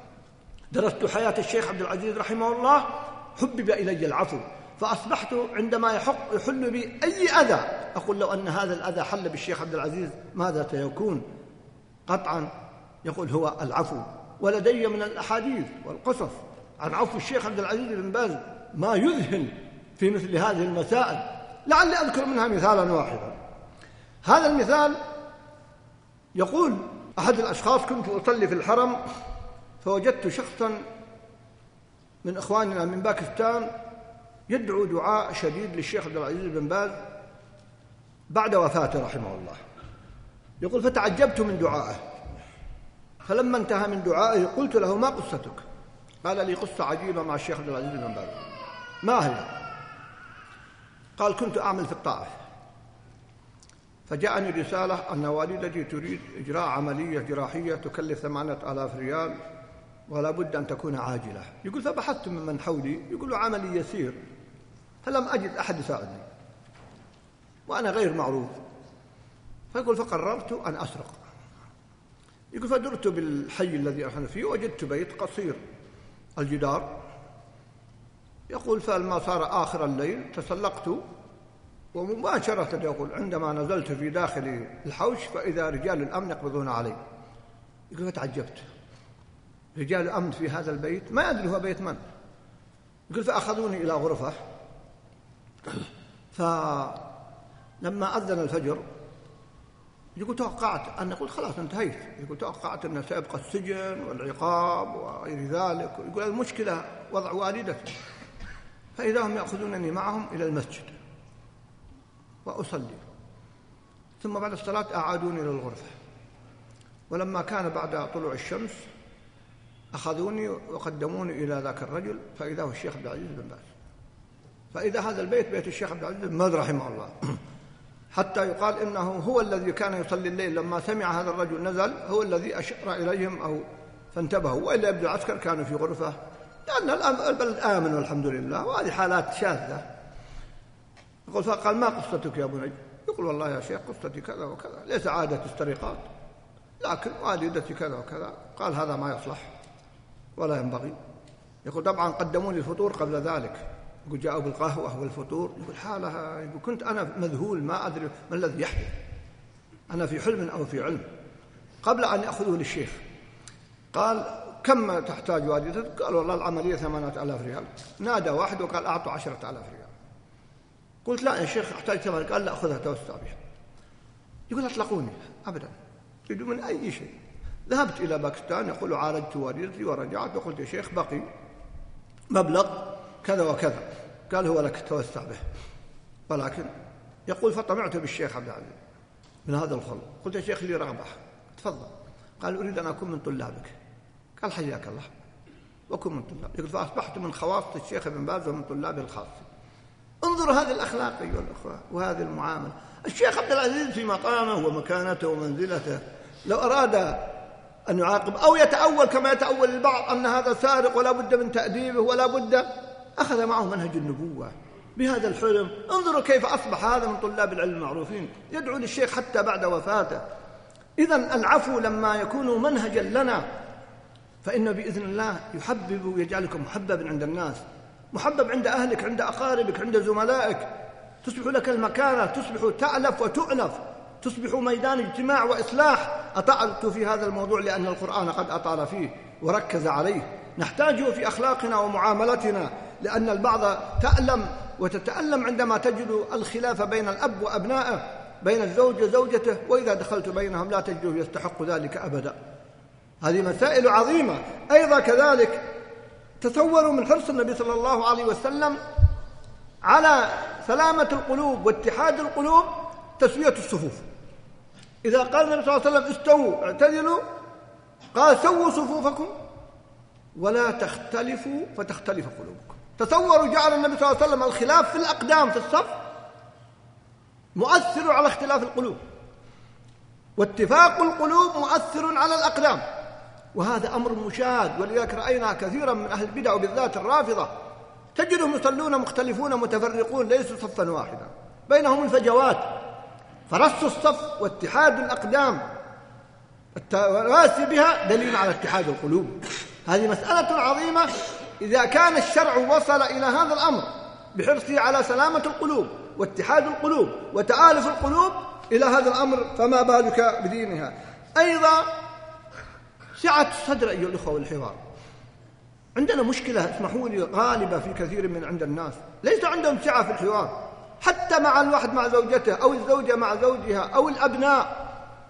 درست حياة الشيخ عبد العزيز رحمه الله حبب إلي العفو، فأصبحت عندما يحق يحل بي أي أذى أقول: لو أن هذا الأذى حل بالشيخ عبد العزيز ماذا سيكون؟ قطعا يقول هو العفو. ولدي من الأحاديث والقصص عن عفو الشيخ عبد العزيز بن باز ما يذهل في مثل هذه المسائل. لعلي أذكر منها مثالا واحدا. هذا المثال يقول أحد الأشخاص: كنت أصلي في الحرم فوجدت شخصا من إخواننا من باكستان يدعو دعاء شديد للشيخ عبد العزيز بن باز، بعد وفاته رحمه الله. يقول فتعجبت من دعائه، فلما انتهى من دعائه قلت له ما قصتك؟ قال لي قصة عجيبة مع الشيخ عبد العزيز بن باز. ما هي؟ قال كنت أعمل في الطائف، فجاءني رسالة أن والدتي تريد إجراء عملية جراحية تكلف ثمانية آلاف ريال ولا بد أن تكون عاجلة. يقول فبحثت ممن حولي، يقول عملي يسير، فلم أجد أحد يساعدني وأنا غير معروف، فيقول فقررت أن أسرق. يقول فدرت بالحي الذي أنا فيه وجدت بيت قصير الجدار. يقول فلما صار آخر الليل تسلقت ومباشرة يقول عندما نزلت في داخل الحوش فإذا رجال الأمن يقبضون علي. يقول فتعجبت، رجال الأمن في هذا البيت ما أدري هو بيت من. يقول فأخذوني إلى غرفة، فلما أذن الفجر يقول توقعت أن يقول خلاص انتهيت، يقول توقعت أن سيبقى السجن والعقاب وغير ذلك. يقول المشكلة وضع والدتي، فإذا هم يأخذونني معهم إلى المسجد وأصلي، ثم بعد الصلاة أعادوني إلى الغرفة، ولما كان بعد طلوع الشمس أخذوني وقدموني إلى ذاك الرجل، فإذا هو الشيخ عبد العزيز بن باز، فإذا هذا البيت بيت الشيخ عبد العزيز بن باز رحمه الله، حتى يقال إنه هو الذي كان يصلي الليل لما سمع هذا الرجل نزل، هو الذي أشار إليهم أو فانتبهوا، وإلا يبدو العسكر كانوا في غرفة، لأن البلد آمن والحمد لله، وهذه حالات شاذة. يقول فقال ما قصتك يا بني؟ يقول والله يا شيخ قصتي كذا وكذا، ليس عادة السرقات لكن والدتي كذا وكذا. قال هذا ما يصلح ولا ينبغي. يقول طبعا قدموني الفطور قبل ذلك، يقول جاءوا بالقهوة والفطور. يقول حالها، يقول كنت أنا مذهول ما أدري ما الذي يحدث، أنا في حلم أو في علم، قبل أن يأخذوه للشيخ. قال كم تحتاج والدتك؟ قال والله العملية ثمانية آلاف ريال. نادى واحد وقال أعطوا عشرة آلاف ريال. قلت لا يا شيخ أحتاج ثمانية. قال لا أخذها توسع بها. يقول أطلقوني أبدا بدون من أي شيء. ذهبت إلى باكستان، يقول عالجت والدتي ورجعت وقلت يا شيخ بقي مبلغ كذا وكذا. قال هو لك توسع به. ولكن يقول فطمعت بالشيخ عبد العزيز من هذا الخلق، قلت يا شيخ لي رغبة تفضل. قال أريد أن أكون من طلابك. قال حياك الله وكن من طلاب. يقول فأصبحت من خواص الشيخ ابن باز ومن طلابه الخاص. انظروا هذه الأخلاق أيها الأخوة وهذه المعاملة. الشيخ عبد العزيز في مقامه ومكانته ومنزلته لو أراد أن يعاقب أو يتأول كما يتأول البعض أن هذا سارق ولا بد من تأديبه ولا بد، أخذ معه منهج النبوة بهذا الحلم. انظروا كيف أصبح هذا من طلاب العلم المعروفين يدعو للشيخ حتى بعد وفاته. إذن العفو لما يكون منهجا لنا فإنه بإذن الله يحبب ويجعلكم محببا عند الناس، محبب عند أهلك، عند أقاربك، عند زملائك، تصبح لك المكانة، تصبح تألف وتؤلف، تصبح ميدان اجتماع وإصلاح. أطعت في هذا الموضوع لأن القرآن قد أطال فيه وركز عليه، نحتاجه في أخلاقنا ومعاملتنا، لأن البعض تألم وتتألم عندما تجد الخلاف بين الأب وأبنائه، بين الزوج وزوجته، وإذا دخلت بينهم لا تجده يستحق ذلك أبدا. هذه مسائل عظيمة. أيضا كذلك تصوروا من حرص النبي صلى الله عليه وسلم على سلامة القلوب واتحاد القلوب تسوية الصفوف. إذا قال النبي صلى الله عليه وسلم استووا اعتدلوا، قال سووا صفوفكم ولا تختلفوا فتختلف قلوبكم. تصوروا جعل النبي صلى الله عليه وسلم الخلاف في الأقدام في الصف مؤثر على اختلاف القلوب، واتفاق القلوب مؤثر على الأقدام، وهذا أمر مشاهد. ولذلك رأينا كثيرا من أهل البدع وبالذات الرافضة تجدهم يصلون مختلفون متفرقون ليسوا صفا واحدا، بينهم الفجوات. فرص الصف واتحاد الأقدام التواسي بها دليل على اتحاد القلوب. هذه مسألة عظيمة. إذا كان الشرع وصل إلى هذا الأمر بحرصه على سلامة القلوب واتحاد القلوب وتآلف القلوب إلى هذا الأمر، فما بالك بدينها. أيضا سعة الصدر أيها الأخوة والحوار. عندنا مشكلة اسمحوا لي غالبة في كثير من عند الناس، ليس عندهم سعة في الحوار، حتى مع الواحد مع زوجته أو الزوجة مع زوجها أو الأبناء.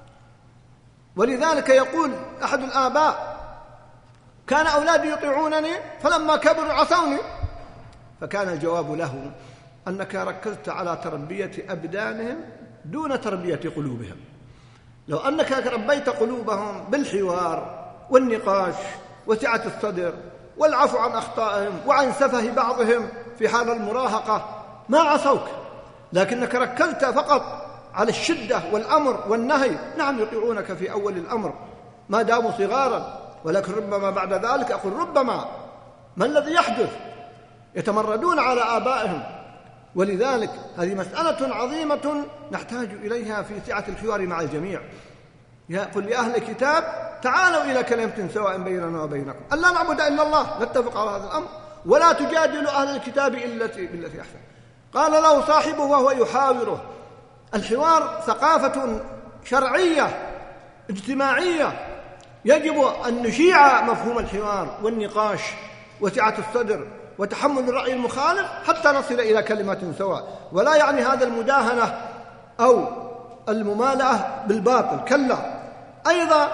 ولذلك يقول أحد الآباء كان أولادي يطيعونني فلما كبروا عصوني، فكان الجواب له أنك ركزت على تربية أبدانهم دون تربية قلوبهم. لو أنك ربيت قلوبهم بالحوار والنقاش وسعة الصدر والعفو عن أخطائهم وعن سفه بعضهم في حال المراهقة ما عصوك، لكنك ركزت فقط على الشدة والأمر والنهي. نعم يطيعونك في أول الأمر ما داموا صغارا، ولكن ربما بعد ذلك أقول ربما ما الذي يحدث؟ يتمردون على آبائهم. ولذلك هذه مسألة عظيمة نحتاج إليها في سعة الحوار مع الجميع. يقول لأهل الكتاب تعالوا إلى كلمة سواء بيننا وبينكم ألا نعبد إلا الله، نتفق على هذا الأمر، ولا تجادلوا أهل الكتاب إلا بالتي أحسن. قال له صاحبه وهو يحاوره. الحوار ثقافة شرعية اجتماعية، يجب أن نشيع مفهوم الحوار والنقاش وسعة الصدر وتحمل الرأي المخالف حتى نصل إلى كلمة سواء. ولا يعني هذا المداهنة أو الممالأة بالباطل، كلا. أيضا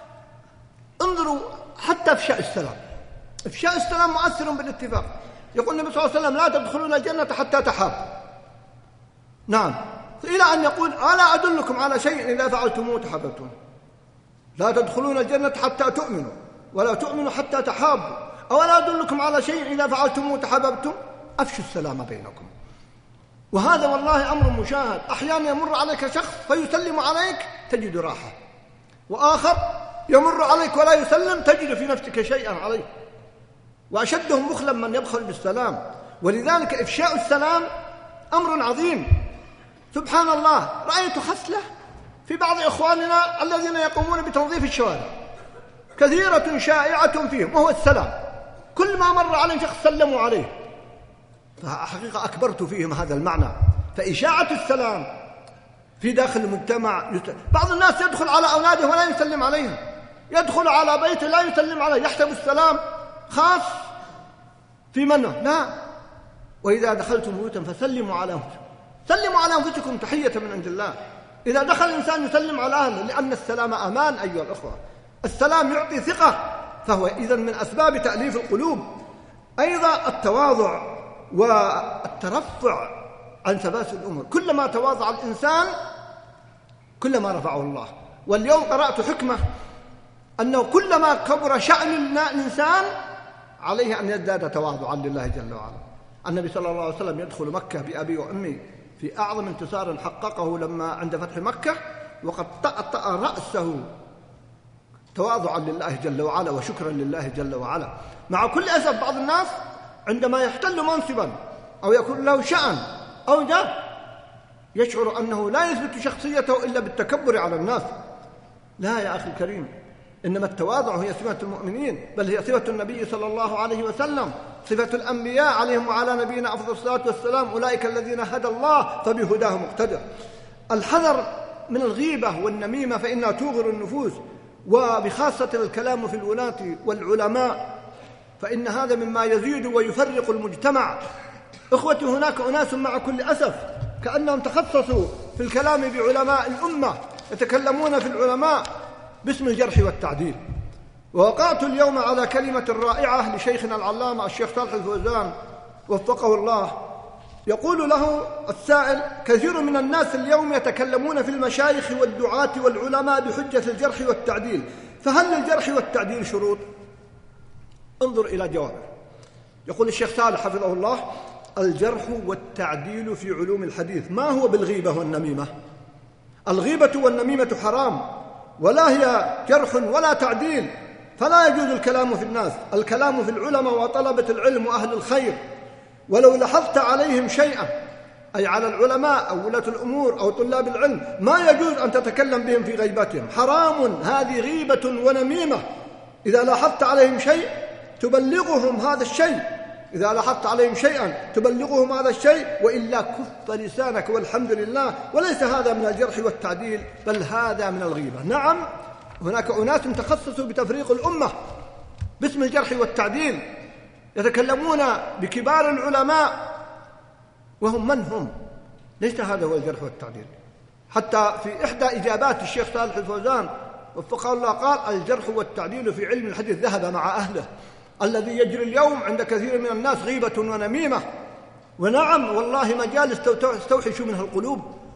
انظروا حتى إفشاء السلام، إفشاء السلام مؤثر بالاتفاق. يقول النبي صلى الله عليه وسلم لا تدخلون الجنة حتى تحابوا. نعم، إلى أن يقول ألا أدلكم على شيء إذا فعلتموه تحاببتم. لا تدخلون الجنة حتى تؤمنوا ولا تؤمنوا حتى تحابوا. أولا أدلكم على شيء إذا فعلتموه تحاببتم. أفشوا السلام بينكم. وهذا والله أمر مشاهد. أحيانا يمر عليك شخص فيسلم عليك تجد راحة، وآخر يمر عليك ولا يسلم تجد في نفسك شيئا عليه. وأشدهم بخلا من يبخل بالسلام. ولذلك إفشاء السلام أمر عظيم. سبحان الله، رأيت خصلة في بعض إخواننا الذين يقومون بتنظيف الشوارع كثيرة شائعة فيهم، وهو السلام. كل ما مر عليه شخص سلموا عليه. فحقيقة أكبرت فيهم هذا المعنى. فإشاعة السلام في داخل المجتمع. بعض الناس يدخل على أولاده ولا يسلم عليهم، يدخل على بيته لا يسلم عليه، يحسب السلام خاص في منه. لا، وإذا دخلتم بيوتا فسلموا على أنفسكم، سلموا على أنفسكم تحية من عند الله. إذا دخل الإنسان يسلم على أهله، لأن السلام أمان أيها الأخوة. السلام يعطي ثقة، فهو إذن من أسباب تأليف القلوب. أيضا التواضع والترفع عن ثبات الأمور. كلما تواضع الإنسان كلما رفعه الله. واليوم قرأت حكمة أنه كلما كبر شأن الإنسان عليه أن يزداد تواضعا لله جل وعلا. النبي صلى الله عليه وسلم يدخل مكة بأبي وأمي في أعظم انتصار حققه لما عند فتح مكة، وقد طأطأ رأسه تواضعا لله جل وعلا وشكرا لله جل وعلا. مع كل أسف بعض الناس عندما يحتل منصبا أو يكون له شأن أو جاه يشعر أنه لا يثبت شخصيته إلا بالتكبر على الناس. لا يا أخي الكريم، إنما التواضع هي صفة المؤمنين، بل هي صفة النبي صلى الله عليه وسلم، صفة الأنبياء عليهم وعلى نبينا أفضل الصلاة والسلام. أولئك الذين هدى الله فبهداه مقتدى. الحذر من الغيبة والنميمة فإنها توغر النفوس، وبخاصة الكلام في الولاة والعلماء، فإن هذا مما يزيد ويفرق المجتمع. إخوتي، هناك أناس مع كل أسف كأنهم تخصصوا في الكلام بعلماء الأمة، يتكلمون في العلماء باسم الجرح والتعديل. ووقعت اليوم على كلمة رائعة لشيخنا العلامة الشيخ صالح الفوزان وفقه الله. يقول له السائل: كثير من الناس اليوم يتكلمون في المشايخ والدعاة والعلماء بحجة الجرح والتعديل، فهل للجرح والتعديل شروط؟ انظر إلى جوابه. يقول الشيخ صالح حفظه الله: الجرح والتعديل في علوم الحديث ما هو بالغيبة والنميمة. الغيبة والنميمة حرام، ولا هي جرح ولا تعديل، فلا يجوز الكلام في الناس. الكلام في العلماء وطلبة العلم وأهل الخير، ولو لاحظت عليهم شيئا، أي على العلماء أو ولاة الأمور أو طلاب العلم، ما يجوز أن تتكلم بهم في غيبتهم، حرام. هذه غيبة ونميمة. إذا لاحظت عليهم شيء تبلغهم هذا الشيء، إذا لاحظت عليهم شيئا تبلغهم هذا الشيء، وإلا كف لسانك والحمد لله. وليس هذا من الجرح والتعديل، بل هذا من الغيبة. نعم، هناك أناس تخصصوا بتفريق الأمة باسم الجرح والتعديل، يتكلمون بكبار العلماء وهم من هم؟ ليس هذا هو الجرح والتعديل. حتى في إحدى إجابات الشيخ صالح الفوزان وفقه الله قال: الجرح والتعديل في علم الحديث ذهب مع أهله. الذي يجري اليوم عند كثير من الناس غيبة ونميمة. ونعم والله مجال استوحشوا منها القلوب،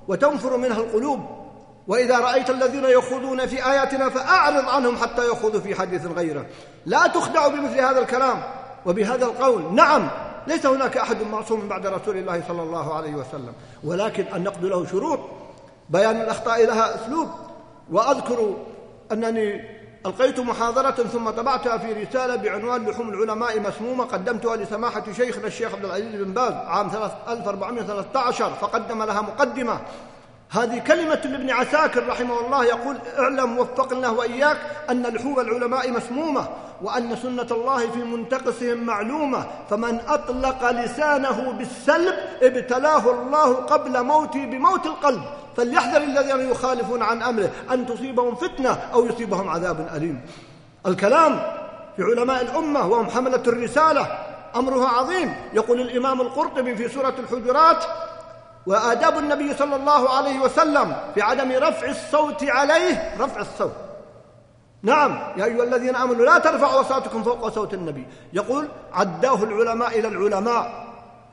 وتنفر منها القلوب. وإذا رأيت الذين يخوضون في آياتنا فأعرض عنهم حتى يخوضوا في حديث غيره. لا تخدعوا بمثل هذا الكلام وبهذا القول. نعم، ليس هناك أحد معصوم بعد رسول الله صلى الله عليه وسلم، ولكن النقد له شروط، بيان الأخطاء لها أسلوب. وأذكر أنني ألقيت محاضرة ثم طبعتها في رسالة بعنوان لحوم العلماء مسمومة، قدمتها لسماحة شيخنا الشيخ عبد العزيز بن باز عام ألف وأربعمائة وثلاثة عشر، فقدم لها مقدمة. هذه كلمة لابن عساكر رحمه الله، يقول: اعلم وفقنا وإياك أن لحوم العلماء مسمومة، وأن سنة الله في منتقصهم معلومة، فمن أطلق لسانه بالسلب ابتلاه الله قبل موته بموت القلب، فليحذر الذين يخالفون عن أمره أن تصيبهم فتنة أو يصيبهم عذاب أليم. الكلام في علماء الأمة وهم حملة الرسالة أمرها عظيم. يقول الإمام القرطبي في سورة الحجرات: وآداب النبي صلى الله عليه وسلم في عدم رفع الصوت عليه، رفع الصوت. نعم، يا أيها الذين آمنوا لا ترفعوا أصواتكم فوق صوت النبي. يقول: عداه العلماء إلى العلماء،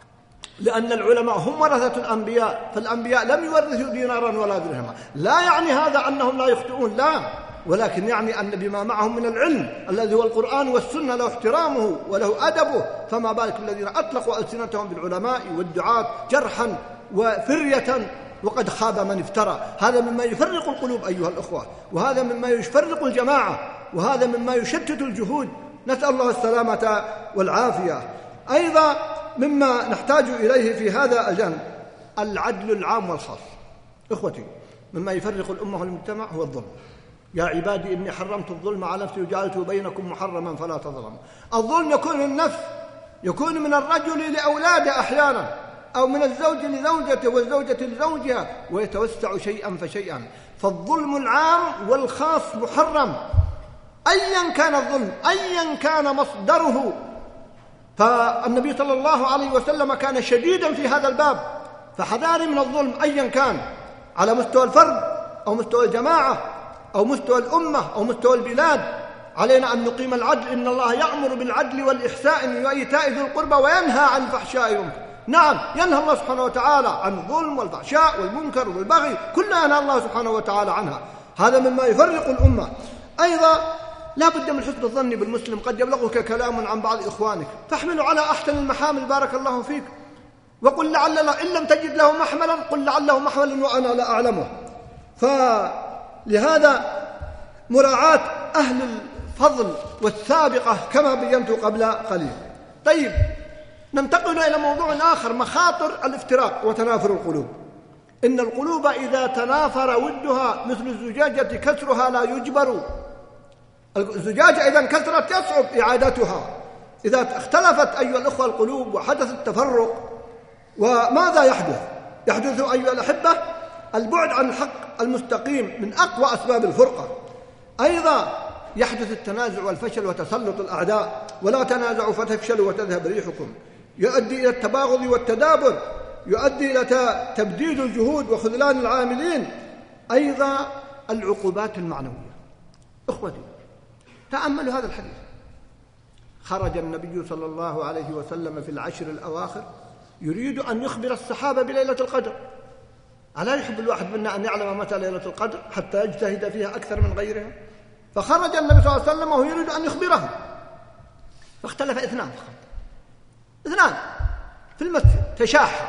لأن العلماء هم ورثة الأنبياء، فالأنبياء لم يورثوا دينارا ولا درهما. لا يعني هذا أنهم لا يخطئون، لا، ولكن يعني أن بما معهم من العلم الذي هو القرآن والسنة له احترامه وله أدبه، فما بالك الذين أطلقوا ألسنتهم بالعلماء والدعاة جرحا وفرية، وقد خاب من افترى. هذا مما يفرق القلوب أيها الأخوة، وهذا مما يفرق الجماعة، وهذا مما يشتت الجهود. نسأل الله السلامة والعافية. أيضا مما نحتاج إليه في هذا الجانب العدل العام والخاص. إخوتي، مما يفرق الأمة والمجتمع هو الظلم. يا عبادي إني حرمت الظلم على نفسي وجعلته بينكم محرما فلا تظلموا. الظلم يكون من النفس، يكون من الرجل لأولاده أحيانا، أو من الزوج لزوجته والزوجة لزوجها، ويتوسع شيئا فشيئا. فالظلم العام والخاص محرم أيا كان الظلم، أيا كان مصدره. فالنبي صلى الله عليه وسلم كان شديدا في هذا الباب، فحذاري من الظلم أيا كان، على مستوى الفرد أو مستوى الجماعة أو مستوى الأمة أو مستوى البلاد. علينا أن نقيم العدل. إن الله يأمر بالعدل والإحسان وإيتاء ذي القربى وينهى عن الفحشاء والمنكر. نعم، ينهى الله سبحانه وتعالى عن الظلم والفحشاء والمنكر والبغي، كلها ينهى الله سبحانه وتعالى عنها. هذا مما يفرق الأمة. أيضا لا بد من حسن الظن بالمسلم. قد يبلغك كلام عن بعض إخوانك فاحمله على أحسن المحامل بارك الله فيك، وقل لعل إن لم تجد له محملا قل لعله محمل وأنا لا أعلمه. فلهذا مراعاة أهل الفضل والسابقة كما بينت قبل قليل. طيب، ننتقل إلى موضوع آخر: مخاطر الافتراق وتنافر القلوب. إن القلوب إذا تنافر ودها مثل الزجاجة كسرها لا يجبر. الزجاجة إذا انكسرت يصعب إعادتها. إذا اختلفت أيها الأخوة القلوب وحدث التفرق، وماذا يحدث؟ يحدث أيها الأحبة البعد عن الحق المستقيم من أقوى أسباب الفرقة. أيضا يحدث التنازع والفشل وتسلط الأعداء. ولا تنازعوا فتفشلوا وتذهب ريحكم. يؤدي إلى التباغض والتدابر، يؤدي إلى تبديد الجهود وخذلان العاملين. أيضا العقوبات المعنوية. إخوتي، تأملوا هذا الحديث. خرج النبي صلى الله عليه وسلم في العشر الأواخر يريد أن يخبر الصحابة بليلة القدر. ألا يحب الواحد منا أن يعلم متى ليلة القدر حتى يجتهد فيها أكثر من غيرها؟ فخرج النبي صلى الله عليه وسلم وهو يريد أن يخبرهم، فاختلف اثنان اثنان في المسجد تشاحا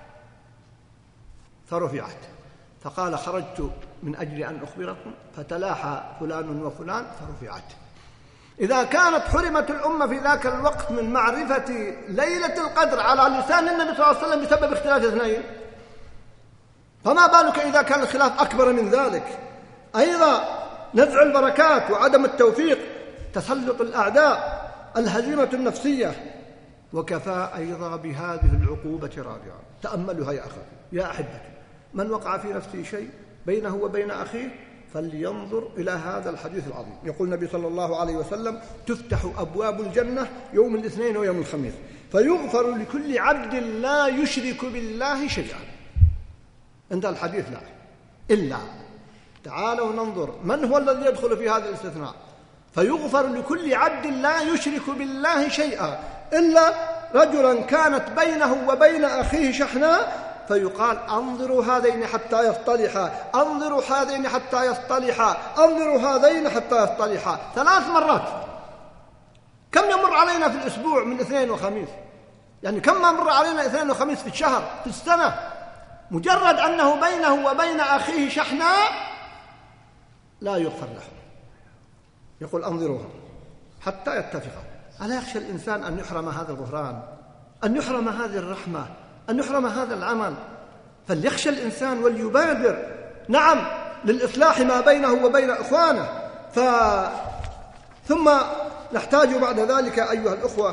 فرفعت، فقال: خرجت من أجل أن أخبركم، فتلاحى فلان وفلان فرفعت. إذا كانت حرمت الأمة في ذاك الوقت من معرفة ليلة القدر على لسان النبي صلى الله عليه وسلم بسبب اختلاف اثنين، فما بالك إذا كان الخلاف أكبر من ذلك؟ أيضا نزع البركات وعدم التوفيق، تسلط الأعداء، الهزيمة النفسية. وكفى أيضا بهذه العقوبة رابعا. تأملوا يا أخي يا أحبتي، من وقع في نفسه شيء بينه وبين أخيه فلينظر إلى هذا الحديث العظيم. يقول النبي صلى الله عليه وسلم: تفتح أبواب الجنة يوم الاثنين ويوم الخميس فيغفر لكل عبد لا يشرك بالله شيئا. عند الحديث لا إلا تعالوا ننظر من هو الذي يدخل في هذا الاستثناء. فيغفر لكل عبد لا يشرك بالله شيئا إلا رجلا كانت بينه وبين أخيه شحناء فيقال انظروا هذين حتى يصطلحا، انظروا هذين حتى يصطلحا، انظروا هذين حتى يصطلحا، ثلاث مرات. كم يمر علينا في الأسبوع من اثنين وخميس؟ يعني كم ما مر علينا اثنين وخميس في الشهر في السنة؟ مجرد أنه بينه وبين أخيه شحناء لا يغفر له. يقول انظروها حتى يتفقا. ألا يخشى الإنسان أن يحرم هذا الغفران، أن يحرم هذه الرحمة، أن يحرم هذا العمل؟ فليخشى الإنسان وليبادر نعم للإصلاح ما بينه وبين إخوانه. ف... ثم نحتاج بعد ذلك أيها الأخوة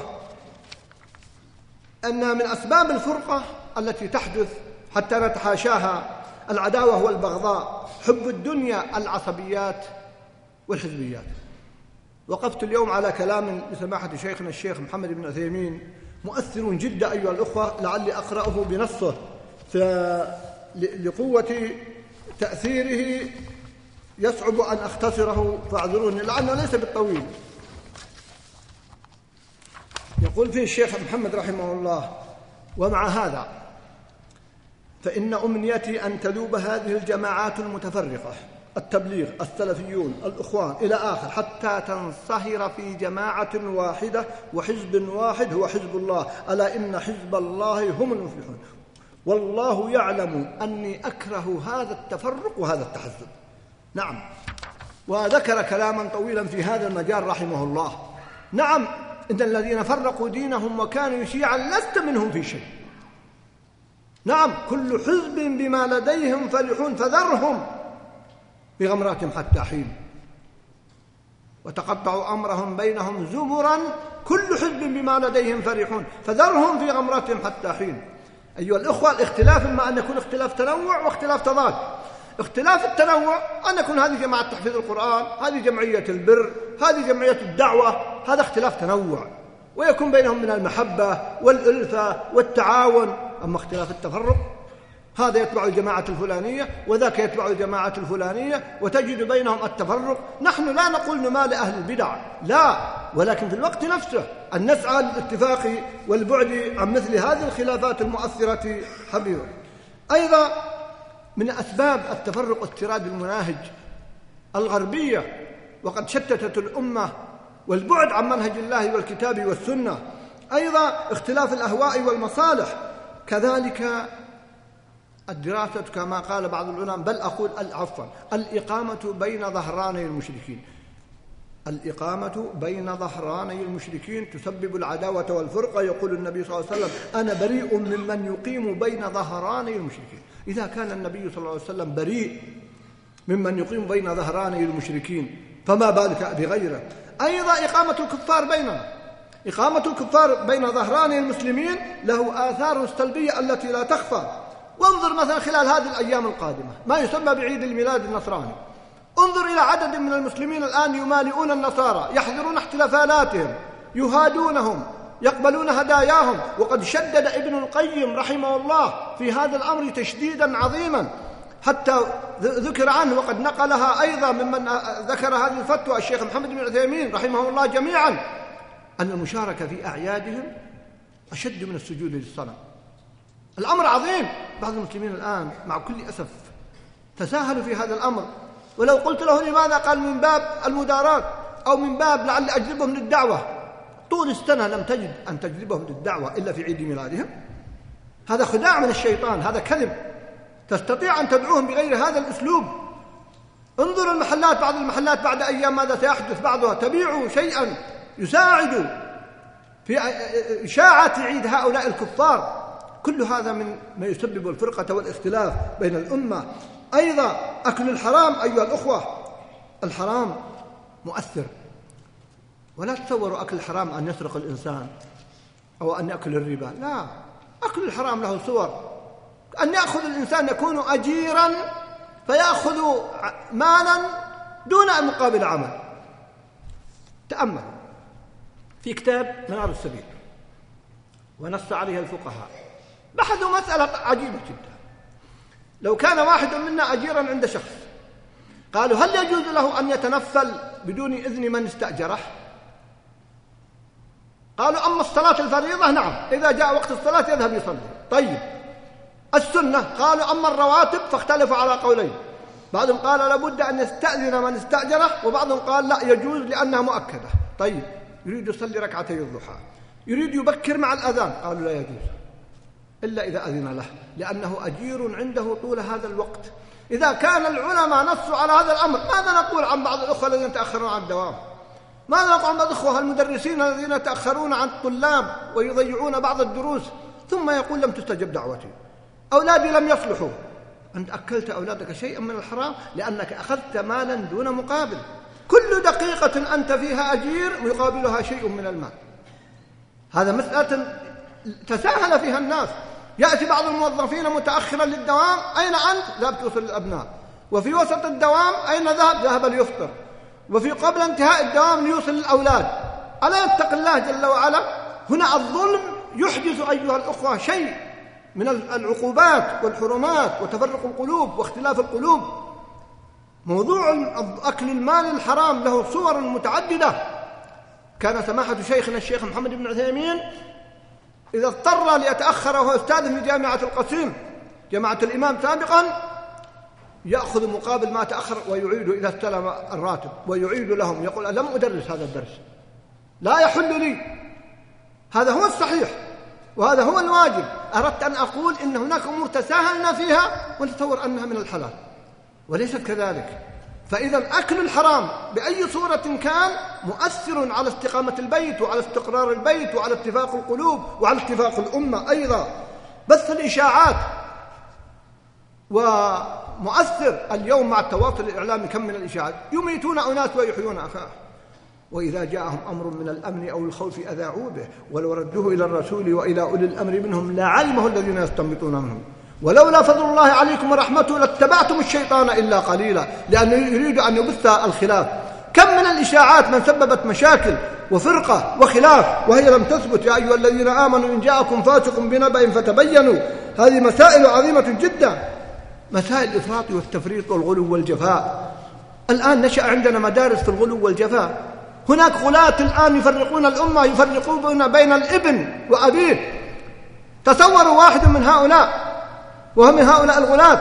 أن من أسباب الفرقة التي تحدث حتى نتحاشاها العداوة والبغضاء، حب الدنيا، العصبيات والحزبيات. وقفت اليوم على كلام لسماحة شيخنا الشيخ محمد بن عثيمين مؤثر جدا أيها الأخوة، لعلي أقرأه بنصه لقوة تأثيره يصعب أن أختصره فاعذروني لأنه ليس بالطويل. يقول فيه الشيخ محمد رحمه الله: ومع هذا فإن أمنيتي أن تذوب هذه الجماعات المتفرقة، التبليغ، السلفيون، الإخوان إلى آخر، حتى تنصهر في جماعة واحدة وحزب واحد هو حزب الله، ألا إن حزب الله هم المفلحون. والله يعلم أني أكره هذا التفرق وهذا التحزب. نعم، وذكر كلاما طويلا في هذا المجال رحمه الله. نعم، إن الذين فرقوا دينهم وكانوا شيعا لست منهم في شيء. نعم، كل حزب بما لديهم فرحون فذرهم بغمراتهم حتى حين، وتقطعوا أمرهم بينهم زبرا، كل حزب بما لديهم فرحون فذرهم في غمراتهم حتى حين. أيها الأخوة، الاختلاف إما أن يكون اختلاف تنوع واختلاف تضاد. اختلاف التنوع أن يكون هذه جماعة تحفيظ القرآن، هذه جمعية البر، هذه جمعية الدعوة، هذا اختلاف تنوع ويكون بينهم من المحبة والألفة والتعاون. أما اختلاف التفرق هذا يتبع الجماعة الفلانية وذاك يتبع الجماعة الفلانية وتجد بينهم التفرق. نحن لا نقول نمال أهل البدع، لا، ولكن في الوقت نفسه أن نسعى للاتفاق والبعد عن مثل هذه الخلافات المؤثرة حبيبا. أيضا من أسباب التفرق استيراد المناهج الغربية، وقد شتتت الأمة، والبعد عن منهج الله والكتاب والسنة. أيضا اختلاف الأهواء والمصالح، كذلك الدراسة كما قال بعض العلماء، بل أقول عفوا الإقامة بين ظهراني المشركين. الإقامة بين ظهراني المشركين تسبب العداوة والفرقة. يقول النبي صلى الله عليه وسلم: أنا بريء ممن يقيم بين ظهراني المشركين. إذا كان النبي صلى الله عليه وسلم بريء ممن يقيم بين ظهراني المشركين فما بالك بغيره. أيضا إقامة الكفار بيننا، إقامة الكفار بين ظهراني المسلمين له آثار سلبية التي لا تخفى. وانظر مثلا خلال هذه الأيام القادمة ما يسمى بعيد الميلاد النصراني. انظر إلى عدد من المسلمين الآن يمالئون النصارى، يحضرون احتفالاتهم، يهادونهم، يقبلون هداياهم. وقد شدد ابن القيم رحمه الله في هذا الأمر تشديدا عظيما، حتى ذكر عنه وقد نقلها أيضا ممن ذكر هذه الفتوى الشيخ محمد بن عثيمين رحمه الله جميعا، أن المشاركة في أعيادهم أشد من السجود للصنم. الأمر عظيم. بعض المسلمين الآن مع كل أسف تساهلوا في هذا الأمر، ولو قلت له لماذا؟ قال: من باب المداراة أو من باب لعل أجذبهم للدعوة. طول السنة لم تجد أن تجذبهم للدعوة إلا في عيد ميلادهم. هذا خداع من الشيطان، هذا كذب. تستطيع أن تدعوهم بغير هذا الأسلوب. انظروا المحلات، بعض المحلات بعد أيام ماذا سيحدث؟ بعضها تبيع شيئا يساعد في إشاعة عيد هؤلاء الكفار. كل هذا من ما يسبب الفرقة والاختلاف بين الأمة. أيضا أكل الحرام أيها الأخوة، الحرام مؤثر. ولا تصوروا أكل الحرام أن يسرق الإنسان أو أن يأكل الربا، لا، أكل الحرام له صور. أن يأخذ الإنسان يكون أجيرا فيأخذ مالا دون مقابل عمل. تأمل في كتاب منار السبيل ونص عليها الفقهاء، بحثوا مسألة عجيبة جدا. لو كان واحد منا أجيرا عند شخص، قالوا: هل يجوز له أن يتنفل بدون إذن من استأجره؟ قالوا: أما الصلاة الفريضة نعم، إذا جاء وقت الصلاة يذهب يصلي. طيب، السنة قالوا أما الرواتب فاختلفوا على قولين، بعضهم قال لابد أن يستأذن من استأجره، وبعضهم قال لا يجوز لأنها مؤكدة. طيب يريد يصلي ركعتي الضحى، يريد يبكر مع الأذان، قالوا لا يجوز إلا إذا أذن له لأنه أجير عنده طول هذا الوقت. إذا كان العلماء نصوا على هذا الأمر، ماذا نقول عن بعض الأخوة الذين يتأخرون عن الدوام؟ ماذا نقول عن بعض الأخوة المدرسين الذين يتأخرون عن الطلاب ويضيعون بعض الدروس، ثم يقول لم تستجب دعوتي، أولادي لم يصلحوا؟ أنت أكلت أولادك شيئا من الحرام لأنك أخذت مالا دون مقابل. كل دقيقة أنت فيها أجير يقابلها شيء من المال. هذا مسألة تساهل فيها الناس. يأتي بعض الموظفين متأخرا للدوام، أين أنت؟ ذهب توصل الأبناء. وفي وسط الدوام أين ذهب؟ ذهب ليفطر. وفي قبل انتهاء الدوام ليوصل الأولاد. ألا يتق الله جل وعلا؟ هنا الظلم يحدث أيها الأخوة شيء من العقوبات والحرمات وتفرق القلوب واختلاف القلوب. موضوع أكل المال الحرام له صور متعددة. كان سماحة شيخنا الشيخ محمد بن عثيمين إذا اضطر ليتأخر وهو أستاذ في جامعة القصيم جامعة الإمام سابقا، يأخذ مقابل ما تأخر ويعيد إذا استلم الراتب ويعيد لهم، يقول لم أدرس هذا الدرس، لا يحل لي. هذا هو الصحيح وهذا هو الواجب. أردت أن أقول إن هناك أمور تساهلنا فيها ونتصور أنها من الحلال وليست كذلك. فإذا أكل الحرام بأي صورة كان مؤثر على استقامة البيت وعلى استقرار البيت وعلى اتفاق القلوب وعلى اتفاق الأمة أيضا. بث الإشاعات ومؤثر اليوم مع التواصل الإعلامي، كم من الإشاعات، يميتون أناس ويحيون أخاه. وإذا جاءهم أمر من الأمن أو الخوف أذاعوا به ولو ردوه إلى الرسول وإلى أولي الأمر منهم لعلمه الذين يستنبطون منهم ولولا فضل الله عليكم ورحمته لاتبعتم الشيطان إلا قليلا، لأنه يريد أن يبث الخلاف. كم من الإشاعات من سببت مشاكل وفرقة وخلاف وهي لم تثبت. يا أيها الذين آمنوا إن جاءكم فاسق بنبأ فتبينوا. هذه مسائل عظيمة جدا، مسائل الإفراط والتفريط والغلو والجفاء. الآن نشأ عندنا مدارس في الغلو والجفاء. هناك غلاة الآن يفرقون الأمة، يفرقون بين الابن وأبيه. تصوروا واحد من هؤلاء وهو من هؤلاء الغلاة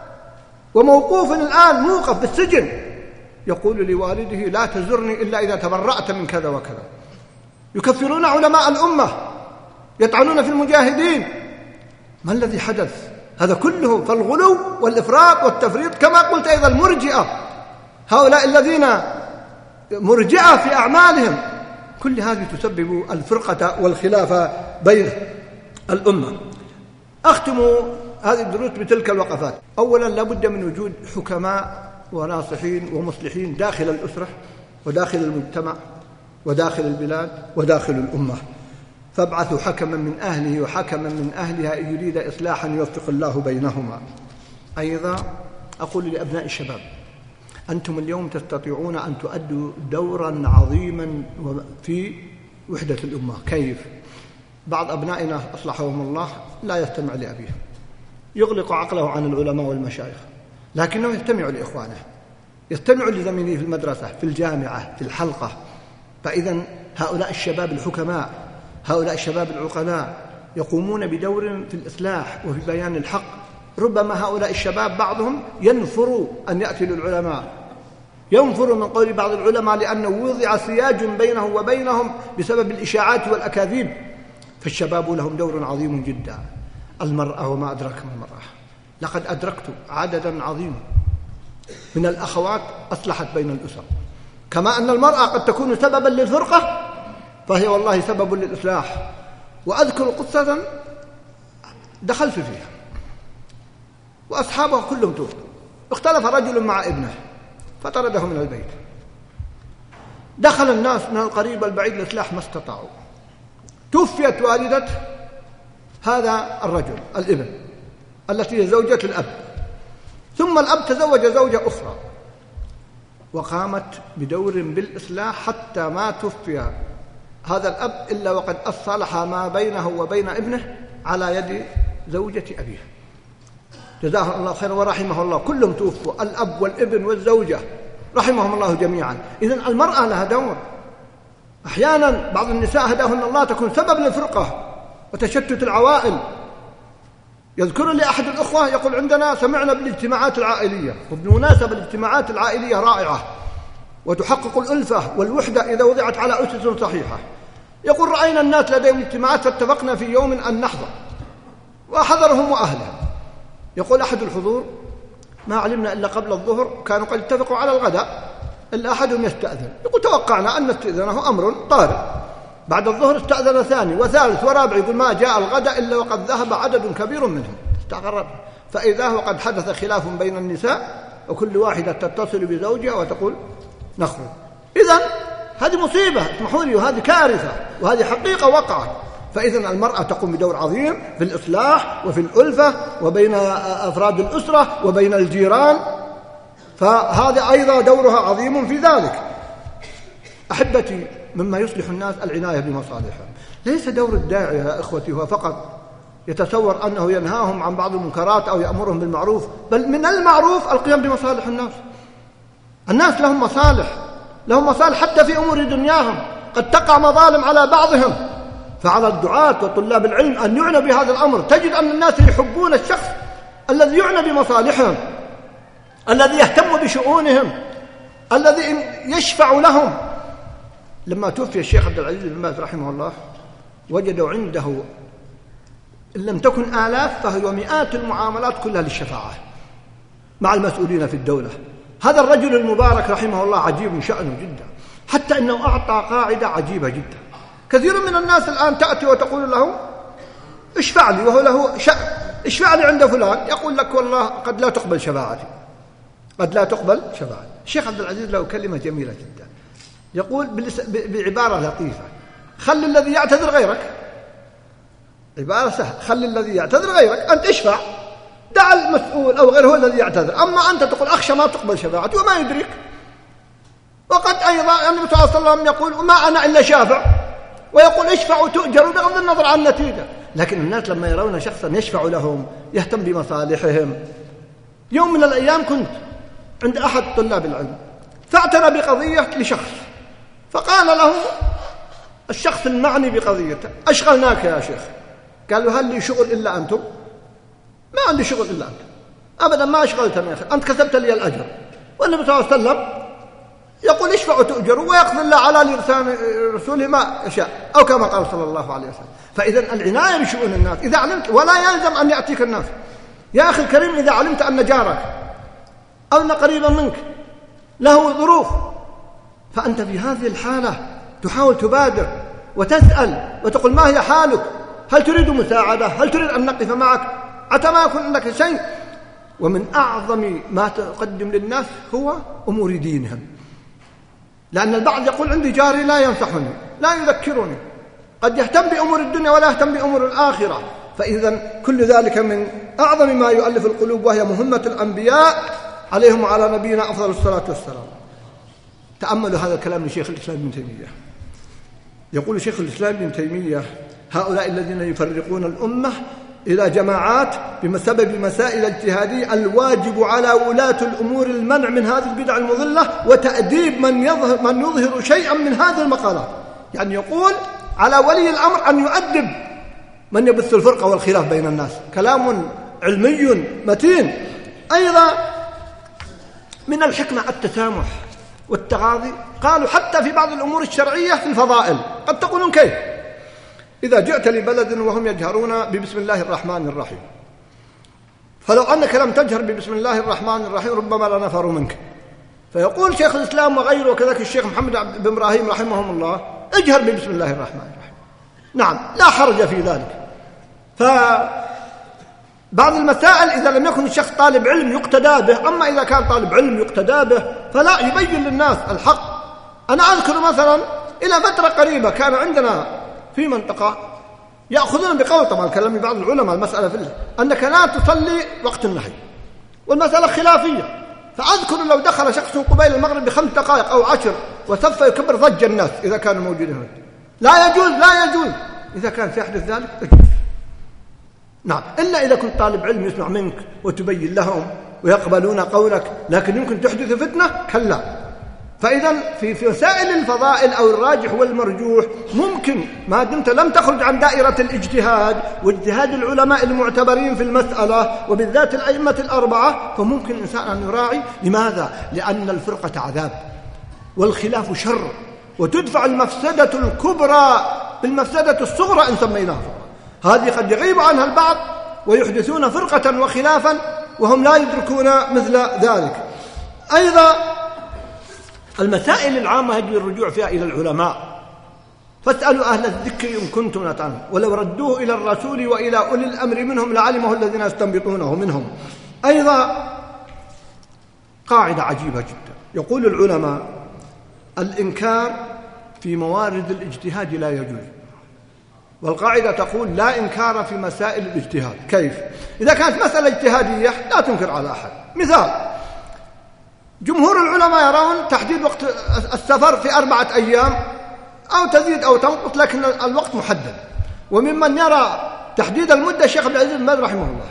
وموقوف الآن موقف بالسجن، يقول لوالده لا تزرني إلا إذا تبرأت من كذا وكذا. يكفرون علماء الأمة، يطعنون في المجاهدين. ما الذي حدث؟ هذا كله فالغلو والإفراط والتفريط. كما قلت أيضا المرجئة، هؤلاء الذين مرجئة في أعمالهم، كل هذه تسبب الفرقة والخلاف بين الأمة. أختم هذه الدروس بتلك الوقفات. أولا لابد من وجود حكماء وناصحين ومصلحين داخل الأسرة وداخل المجتمع وداخل البلاد وداخل الأمة. فابعثوا حكما من أهله وحكما من أهلها إن يريد إصلاحا يوفق الله بينهما. أيضا أقول لأبناء الشباب، أنتم اليوم تستطيعون أن تؤدوا دورا عظيما في وحدة الأمة. كيف؟ بعض أبنائنا أصلحهم الله لا يستمع لأبيه، يغلق عقله عن العلماء والمشايخ، لكنه يستمع لإخوانه، يستمع لزميله في المدرسة في الجامعة في الحلقة. فإذا هؤلاء الشباب الحكماء، هؤلاء الشباب العقلاء يقومون بدور في الإصلاح وفي بيان الحق. ربما هؤلاء الشباب بعضهم ينفر أن يأتي للعلماء، ينفر من قول بعض العلماء لأنه وضع سياج بينه وبينهم بسبب الإشاعات والأكاذيب. فالشباب لهم دور عظيم جدا. المرأة وما أدراك ما المرأة. لقد أدركت عددا عظيما من الأخوات أصلحت بين الأسر. كما أن المرأة قد تكون سببا للفرقة، فهي والله سبب للإصلاح. وأذكر قصة دخلت فيها وأصحابها كلهم توفوا. اختلف رجل مع ابنه فطرده من البيت. دخل الناس من القريب والبعيد لإصلاح ما استطاعوا. توفيت والدة هذا الرجل الابن التي هي زوجة الأب، ثم الأب تزوج زوجة أخرى وقامت بدور بالإصلاح حتى ما توفي هذا الأب إلا وقد أصلح ما بينه وبين ابنه على يد زوجة أبيه. جزاه الله خيرا ورحمه الله. كلهم توفوا، الأب والابن والزوجة رحمهم الله جميعا. إذن المرأة لها دور. أحيانا بعض النساء هداهن الله تكون سبب للفرقة وتشتت العوائل. يذكر لي أحد الأخوة يقول عندنا سمعنا بالاجتماعات العائلية، وبالمناسبة الاجتماعات العائلية رائعة وتحقق الألفة والوحدة إذا وضعت على أسس صحيحة. يقول رأينا الناس لديهم اجتماعات فاتفقنا في يوم أن نحضر وحضرهم وأهلهم. يقول أحد الحضور ما علمنا إلا قبل الظهر كانوا قد اتفقوا على الغداء إلا أحدهم يستأذن. يقول توقعنا أن استئذانه أمر طارئ. بعد الظهر استأذن ثاني وثالث ورابع. يقول ما جاء الغداء إلا وقد ذهب عدد كبير منهم. استغرب فإذا هو قد حدث خلاف بين النساء وكل واحدة تتصل بزوجها وتقول نخرج. إذن هذه مصيبة اسمحوا لي، وهذه كارثة، وهذه حقيقة وقعت. فإذن المرأة تقوم بدور عظيم في الإصلاح وفي الألفة وبين أفراد الأسرة وبين الجيران، فهذا أيضا دورها عظيم في ذلك. أحبتي، مما يصلح الناس العناية بمصالحهم. ليس دور الداعية يا إخوتي هو فقط يتصور أنه ينهاهم عن بعض المنكرات أو يأمرهم بالمعروف، بل من المعروف القيام بمصالح الناس. الناس لهم مصالح، لهم مصالح حتى في أمور دنياهم، قد تقع مظالم على بعضهم، فعلى الدعاة وطلاب العلم أن يعنى بهذا الأمر. تجد أن الناس يحبون الشخص الذي يعنى بمصالحهم، الذي يهتم بشؤونهم، الذي يشفع لهم. لما توفي الشيخ عبد العزيز بن باز رحمه الله وجدوا عنده إن لم تكن آلاف فهي مئات المعاملات كلها للشفاعة مع المسؤولين في الدولة. هذا الرجل المبارك رحمه الله عجيب شأنه جدا، حتى أنه أعطى قاعدة عجيبة جدا. كثير من الناس الآن تأتي وتقول له اشفع لي وهو له شأن، اشفع لي عند فلان، يقول لك والله قد لا تقبل شفاعتي، قد لا تقبل شفاعتي. الشيخ عبد العزيز له كلمة جميلة جدا، يقول بعبارة لطيفة: خلي الذي يعتذر غيرك. عبارة سهلة، خلي الذي يعتذر غيرك، أنت اشفع، دع المسؤول أو غيره هو الذي يعتذر، أما أنت تقول أخشى ما تقبل شفاعتي وما يدرك. وقد أيضا النبي صلى الله عليه وسلم يقول ما أنا إلا شافع، ويقول اشفعوا تؤجروا بغض النظر عن النتيجة. لكن الناس لما يرون شخصا يشفع لهم يهتم بمصالحهم. يوم من الأيام كنت عند أحد طلاب العلم فاعتنى بقضية لشخص، فقال له الشخص المعني بقضيته: أشغلناك يا شيخ. قال له: هل لي شغل إلا أنتم؟ ما عندي شغل إلا أنتم أبدا، ما أشغلتني يا أخي، أنت كسبت لي الأجر. والنبي صلى الله عليه وسلم يقول اشفعوا تؤجروا ويقضي الله على لسان رسوله ما يشاء، أو كما قال صلى الله عليه وسلم. فإذا العناية بشؤون الناس إذا علمت، ولا يلزم أن يأتيك الناس. يا أخي الكريم، إذا علمت أن جارك أو أن قريبا منك له ظروف، فأنت في هذه الحالة تحاول تبادر وتسأل وتقول ما هي حالك، هل تريد مساعدة، هل تريد أن نقف معك، حتى ما يكون عندك شيء. ومن أعظم ما تقدم للناس هو أمور دينهم، لأن البعض يقول عندي جاري لا ينصحني لا يذكرني، قد يهتم بأمور الدنيا ولا يهتم بأمور الآخرة. فإذا كل ذلك من أعظم ما يؤلف القلوب، وهي مهمة الأنبياء عليهم وعلى نبينا أفضل الصلاة والسلام. تأملوا هذا الكلام لشيخ الإسلام ابن تيمية. يقول شيخ الإسلام ابن تيمية: هؤلاء الذين يفرقون الأمة إلى جماعات بسبب مسائل اجتهادية، الواجب على ولاة الأمور المنع من هذه البدع المضلة وتأديب من يظهر, من يظهر شيئا من هذه المقالات. يعني يقول على ولي الأمر أن يؤدب من يبث الفرقة والخلاف بين الناس. كلام علمي متين. أيضا من الحكمة التسامح والتغاضي. قالوا حتى في بعض الأمور الشرعية في الفضائل قد تقولون كيف؟ إذا جئت لبلد وهم يجهرون ببسم الله الرحمن الرحيم، فلو أنك لم تجهر ببسم الله الرحمن الرحيم ربما لنفروا منك. فيقول شيخ الإسلام وغيره وكذلك الشيخ محمد بن إبراهيم رحمهم الله: اجهر ببسم الله الرحمن الرحيم، نعم لا حرج في ذلك. فبعض المسائل إذا لم يكن الشخص طالب علم يقتدى به، أما إذا كان طالب علم يقتدى به فلا يبين للناس الحق. أنا أذكر مثلا إلى فترة قريبة كان عندنا في منطقة يأخذون بقول، طبعا كلام بعض العلماء المسألة في الله أنك لا تصلي وقت النهي، والمسألة خلافية. فأذكر لو دخل شخص قبيل المغرب بخمس دقائق أو عشر وسوف يكبر ضج الناس إذا كانوا موجودين هناك. لا يجوز لا يجوز إذا كان سيحدث ذلك اجلس. نعم، إلا إذا كنت طالب علم يسمع منك وتبين لهم ويقبلون قولك، لكن يمكن تحدث فتنة كلا. فإذا في في مسائل الفضائل أو الراجح والمرجوح ممكن ما دمت لم تخرج عن دائرة الاجتهاد واجتهاد العلماء المعتبرين في المسألة وبالذات الأئمة الأربعة، فممكن الإنسان أن يراعي. لماذا؟ لأن الفرقة عذاب والخلاف شر، وتدفع المفسدة الكبرى بالمفسدة الصغرى إن سميناها فرقة. هذه قد يغيب عنها البعض ويحدثون فرقة وخلافا وهم لا يدركون مثل ذلك. أيضا المسائل العامة يجب الرجوع فيها إلى العلماء، فاسألوا أهل الذكر إن كنتم لا تعلمون ولو ردوه إلى الرسول وإلى أولي الأمر منهم لعلمه الذين يستنبطونه منهم. أيضا قاعدة عجيبة جدا، يقول العلماء الإنكار في موارد الاجتهاد لا يجوز، والقاعدة تقول لا إنكار في مسائل الاجتهاد. كيف؟ إذا كانت مسألة اجتهادية لا تنكر على أحد. مثال، جمهور العلماء يرون تحديد وقت السفر في أربعة أيام أو تزيد أو تنقص، لكن الوقت محدد. وممن يرى تحديد المدة الشيخ عبد العزيز بن باز رحمه الله.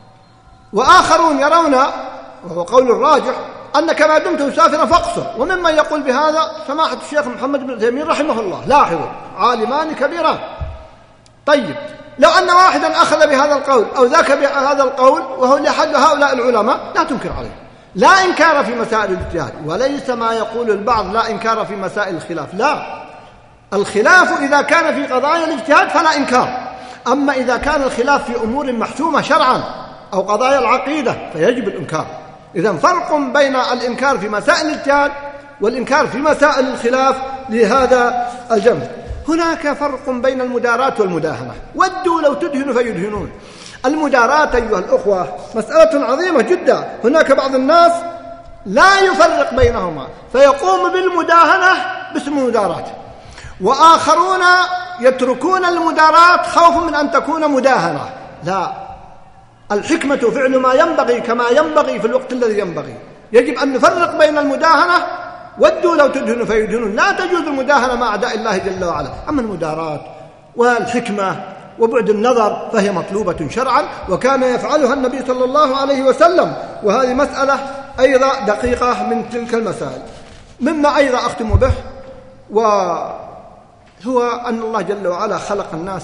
وآخرون يرون، وهو قول الراجح، أنك ما دمت مسافرا فاقصر. وممن يقول بهذا سماحة الشيخ محمد بن عثيمين رحمه الله. لاحظوا، عالمان كبيران. طيب، لو أن واحدا أخذ بهذا القول أو ذاك بهذا القول وهو لأحد هؤلاء العلماء لا تنكر عليه. لا إنكار في مسائل الاجتهاد، وليس ما يقول البعض لا إنكار في مسائل الخلاف. لا، الخلاف إذا كان في قضايا الاجتهاد فلا إنكار، أما إذا كان الخلاف في أمور محسومة شرعا أو قضايا العقيدة فيجب الإنكار. إذن فرق بين الإنكار في مسائل الاجتهاد والإنكار في مسائل الخلاف لهذا الجنب. هناك فرق بين المداراة والمداهنة. ودوا لو تدهنوا فيدهنون. المداراة أيها الأخوة مسألة عظيمة جدا. هناك بعض الناس لا يفرق بينهما فيقوم بالمداهنة باسم المداراة، وآخرون يتركون المداراة خوفا من أن تكون مداهنة. لا، الحكمة فعل ما ينبغي كما ينبغي في الوقت الذي ينبغي. يجب أن نفرق بين المداهنة، ودوا لو تدهنوا فيدهنون. لا تجوز المداهنة مع أعداء الله جل وعلا. أما المداراة والحكمة وبعد النظر فهي مطلوبة شرعا، وكان يفعلها النبي صلى الله عليه وسلم. وهذه مسألة أيضا دقيقة من تلك المسائل. مما أيضا أختم به وهو أن الله جل وعلا خلق الناس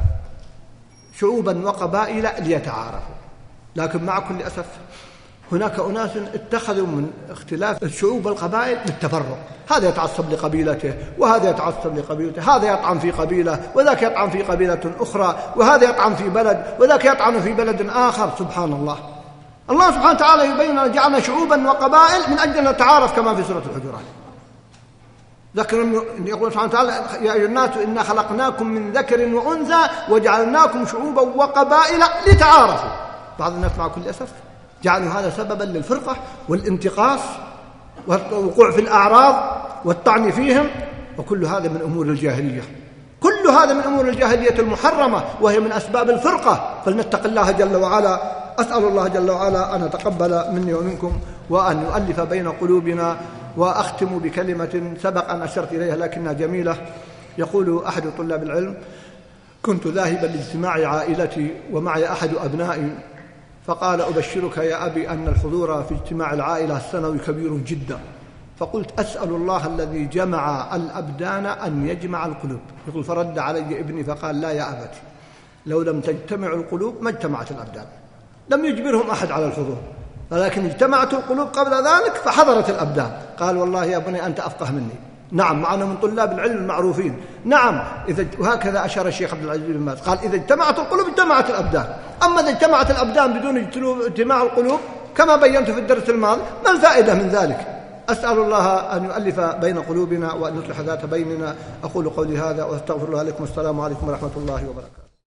شعوبا وقبائل ليتعارفوا، لكن مع كل أسف هناك أناس اتخذوا من اختلاف الشعوب والقبائل للتفرق. هذا يتعصب لقبيلته وهذا يتعصب لقبيلته، هذا يطعن في قبيلة وذاك يطعن في قبيلة أخرى، وهذا يطعن في بلد وذاك يطعن في بلد آخر. سبحان الله. الله سبحانه وتعالى يبين جعلنا شعوبا وقبائل من أجل أن نتعارف كما في سورة الحجرات. ذكر يقول سبحانه وتعالى يا أيها الناس إنا خلقناكم من ذكر وأنثى وجعلناكم شعوبا وقبائل لتعارفوا. بعض الناس مع كل أسف جعلوا هذا سببا للفرقة والانتقاص والوقوع في الأعراض والطعن فيهم، وكل هذا من أمور الجاهلية. كل هذا من أمور الجاهلية المحرمة، وهي من أسباب الفرقة. فلنتق الله جل وعلا. أسأل الله جل وعلا أن يتقبل مني ومنكم وأن يؤلف بين قلوبنا. وأختم بكلمة سبق أن أشرت إليها لكنها جميلة. يقول أحد طلاب العلم: كنت ذاهبا لاجتماع عائلتي ومعي أحد أبنائي، فقال: أبشرك يا أبي أن الحضور في اجتماع العائلة السنوي كبير جدا. فقلت: أسأل الله الذي جمع الأبدان أن يجمع القلوب. يقول: فرد علي ابني فقال: لا يا أبتي، لو لم تجتمع القلوب ما اجتمعت الأبدان. لم يجبرهم أحد على الحضور، ولكن اجتمعت القلوب قبل ذلك فحضرت الأبدان. قال: والله يا بني أنت أفقه مني. نعم، معنا من طلاب العلم المعروفين. نعم، إذا وهكذا أشار الشيخ عبد العزيز بن باز، قال: إذا اجتمعت القلوب اجتمعت الأبدان. أما إذا اجتمعت الأبدان بدون اجتماع القلوب كما بينت في الدرس الماضي، ما الفائدة من ذلك؟ أسأل الله أن يؤلف بين قلوبنا وأن يصلح ذات بيننا. أقول قولي هذا وأستغفر الله لكم. السلام عليكم ورحمة الله وبركاته.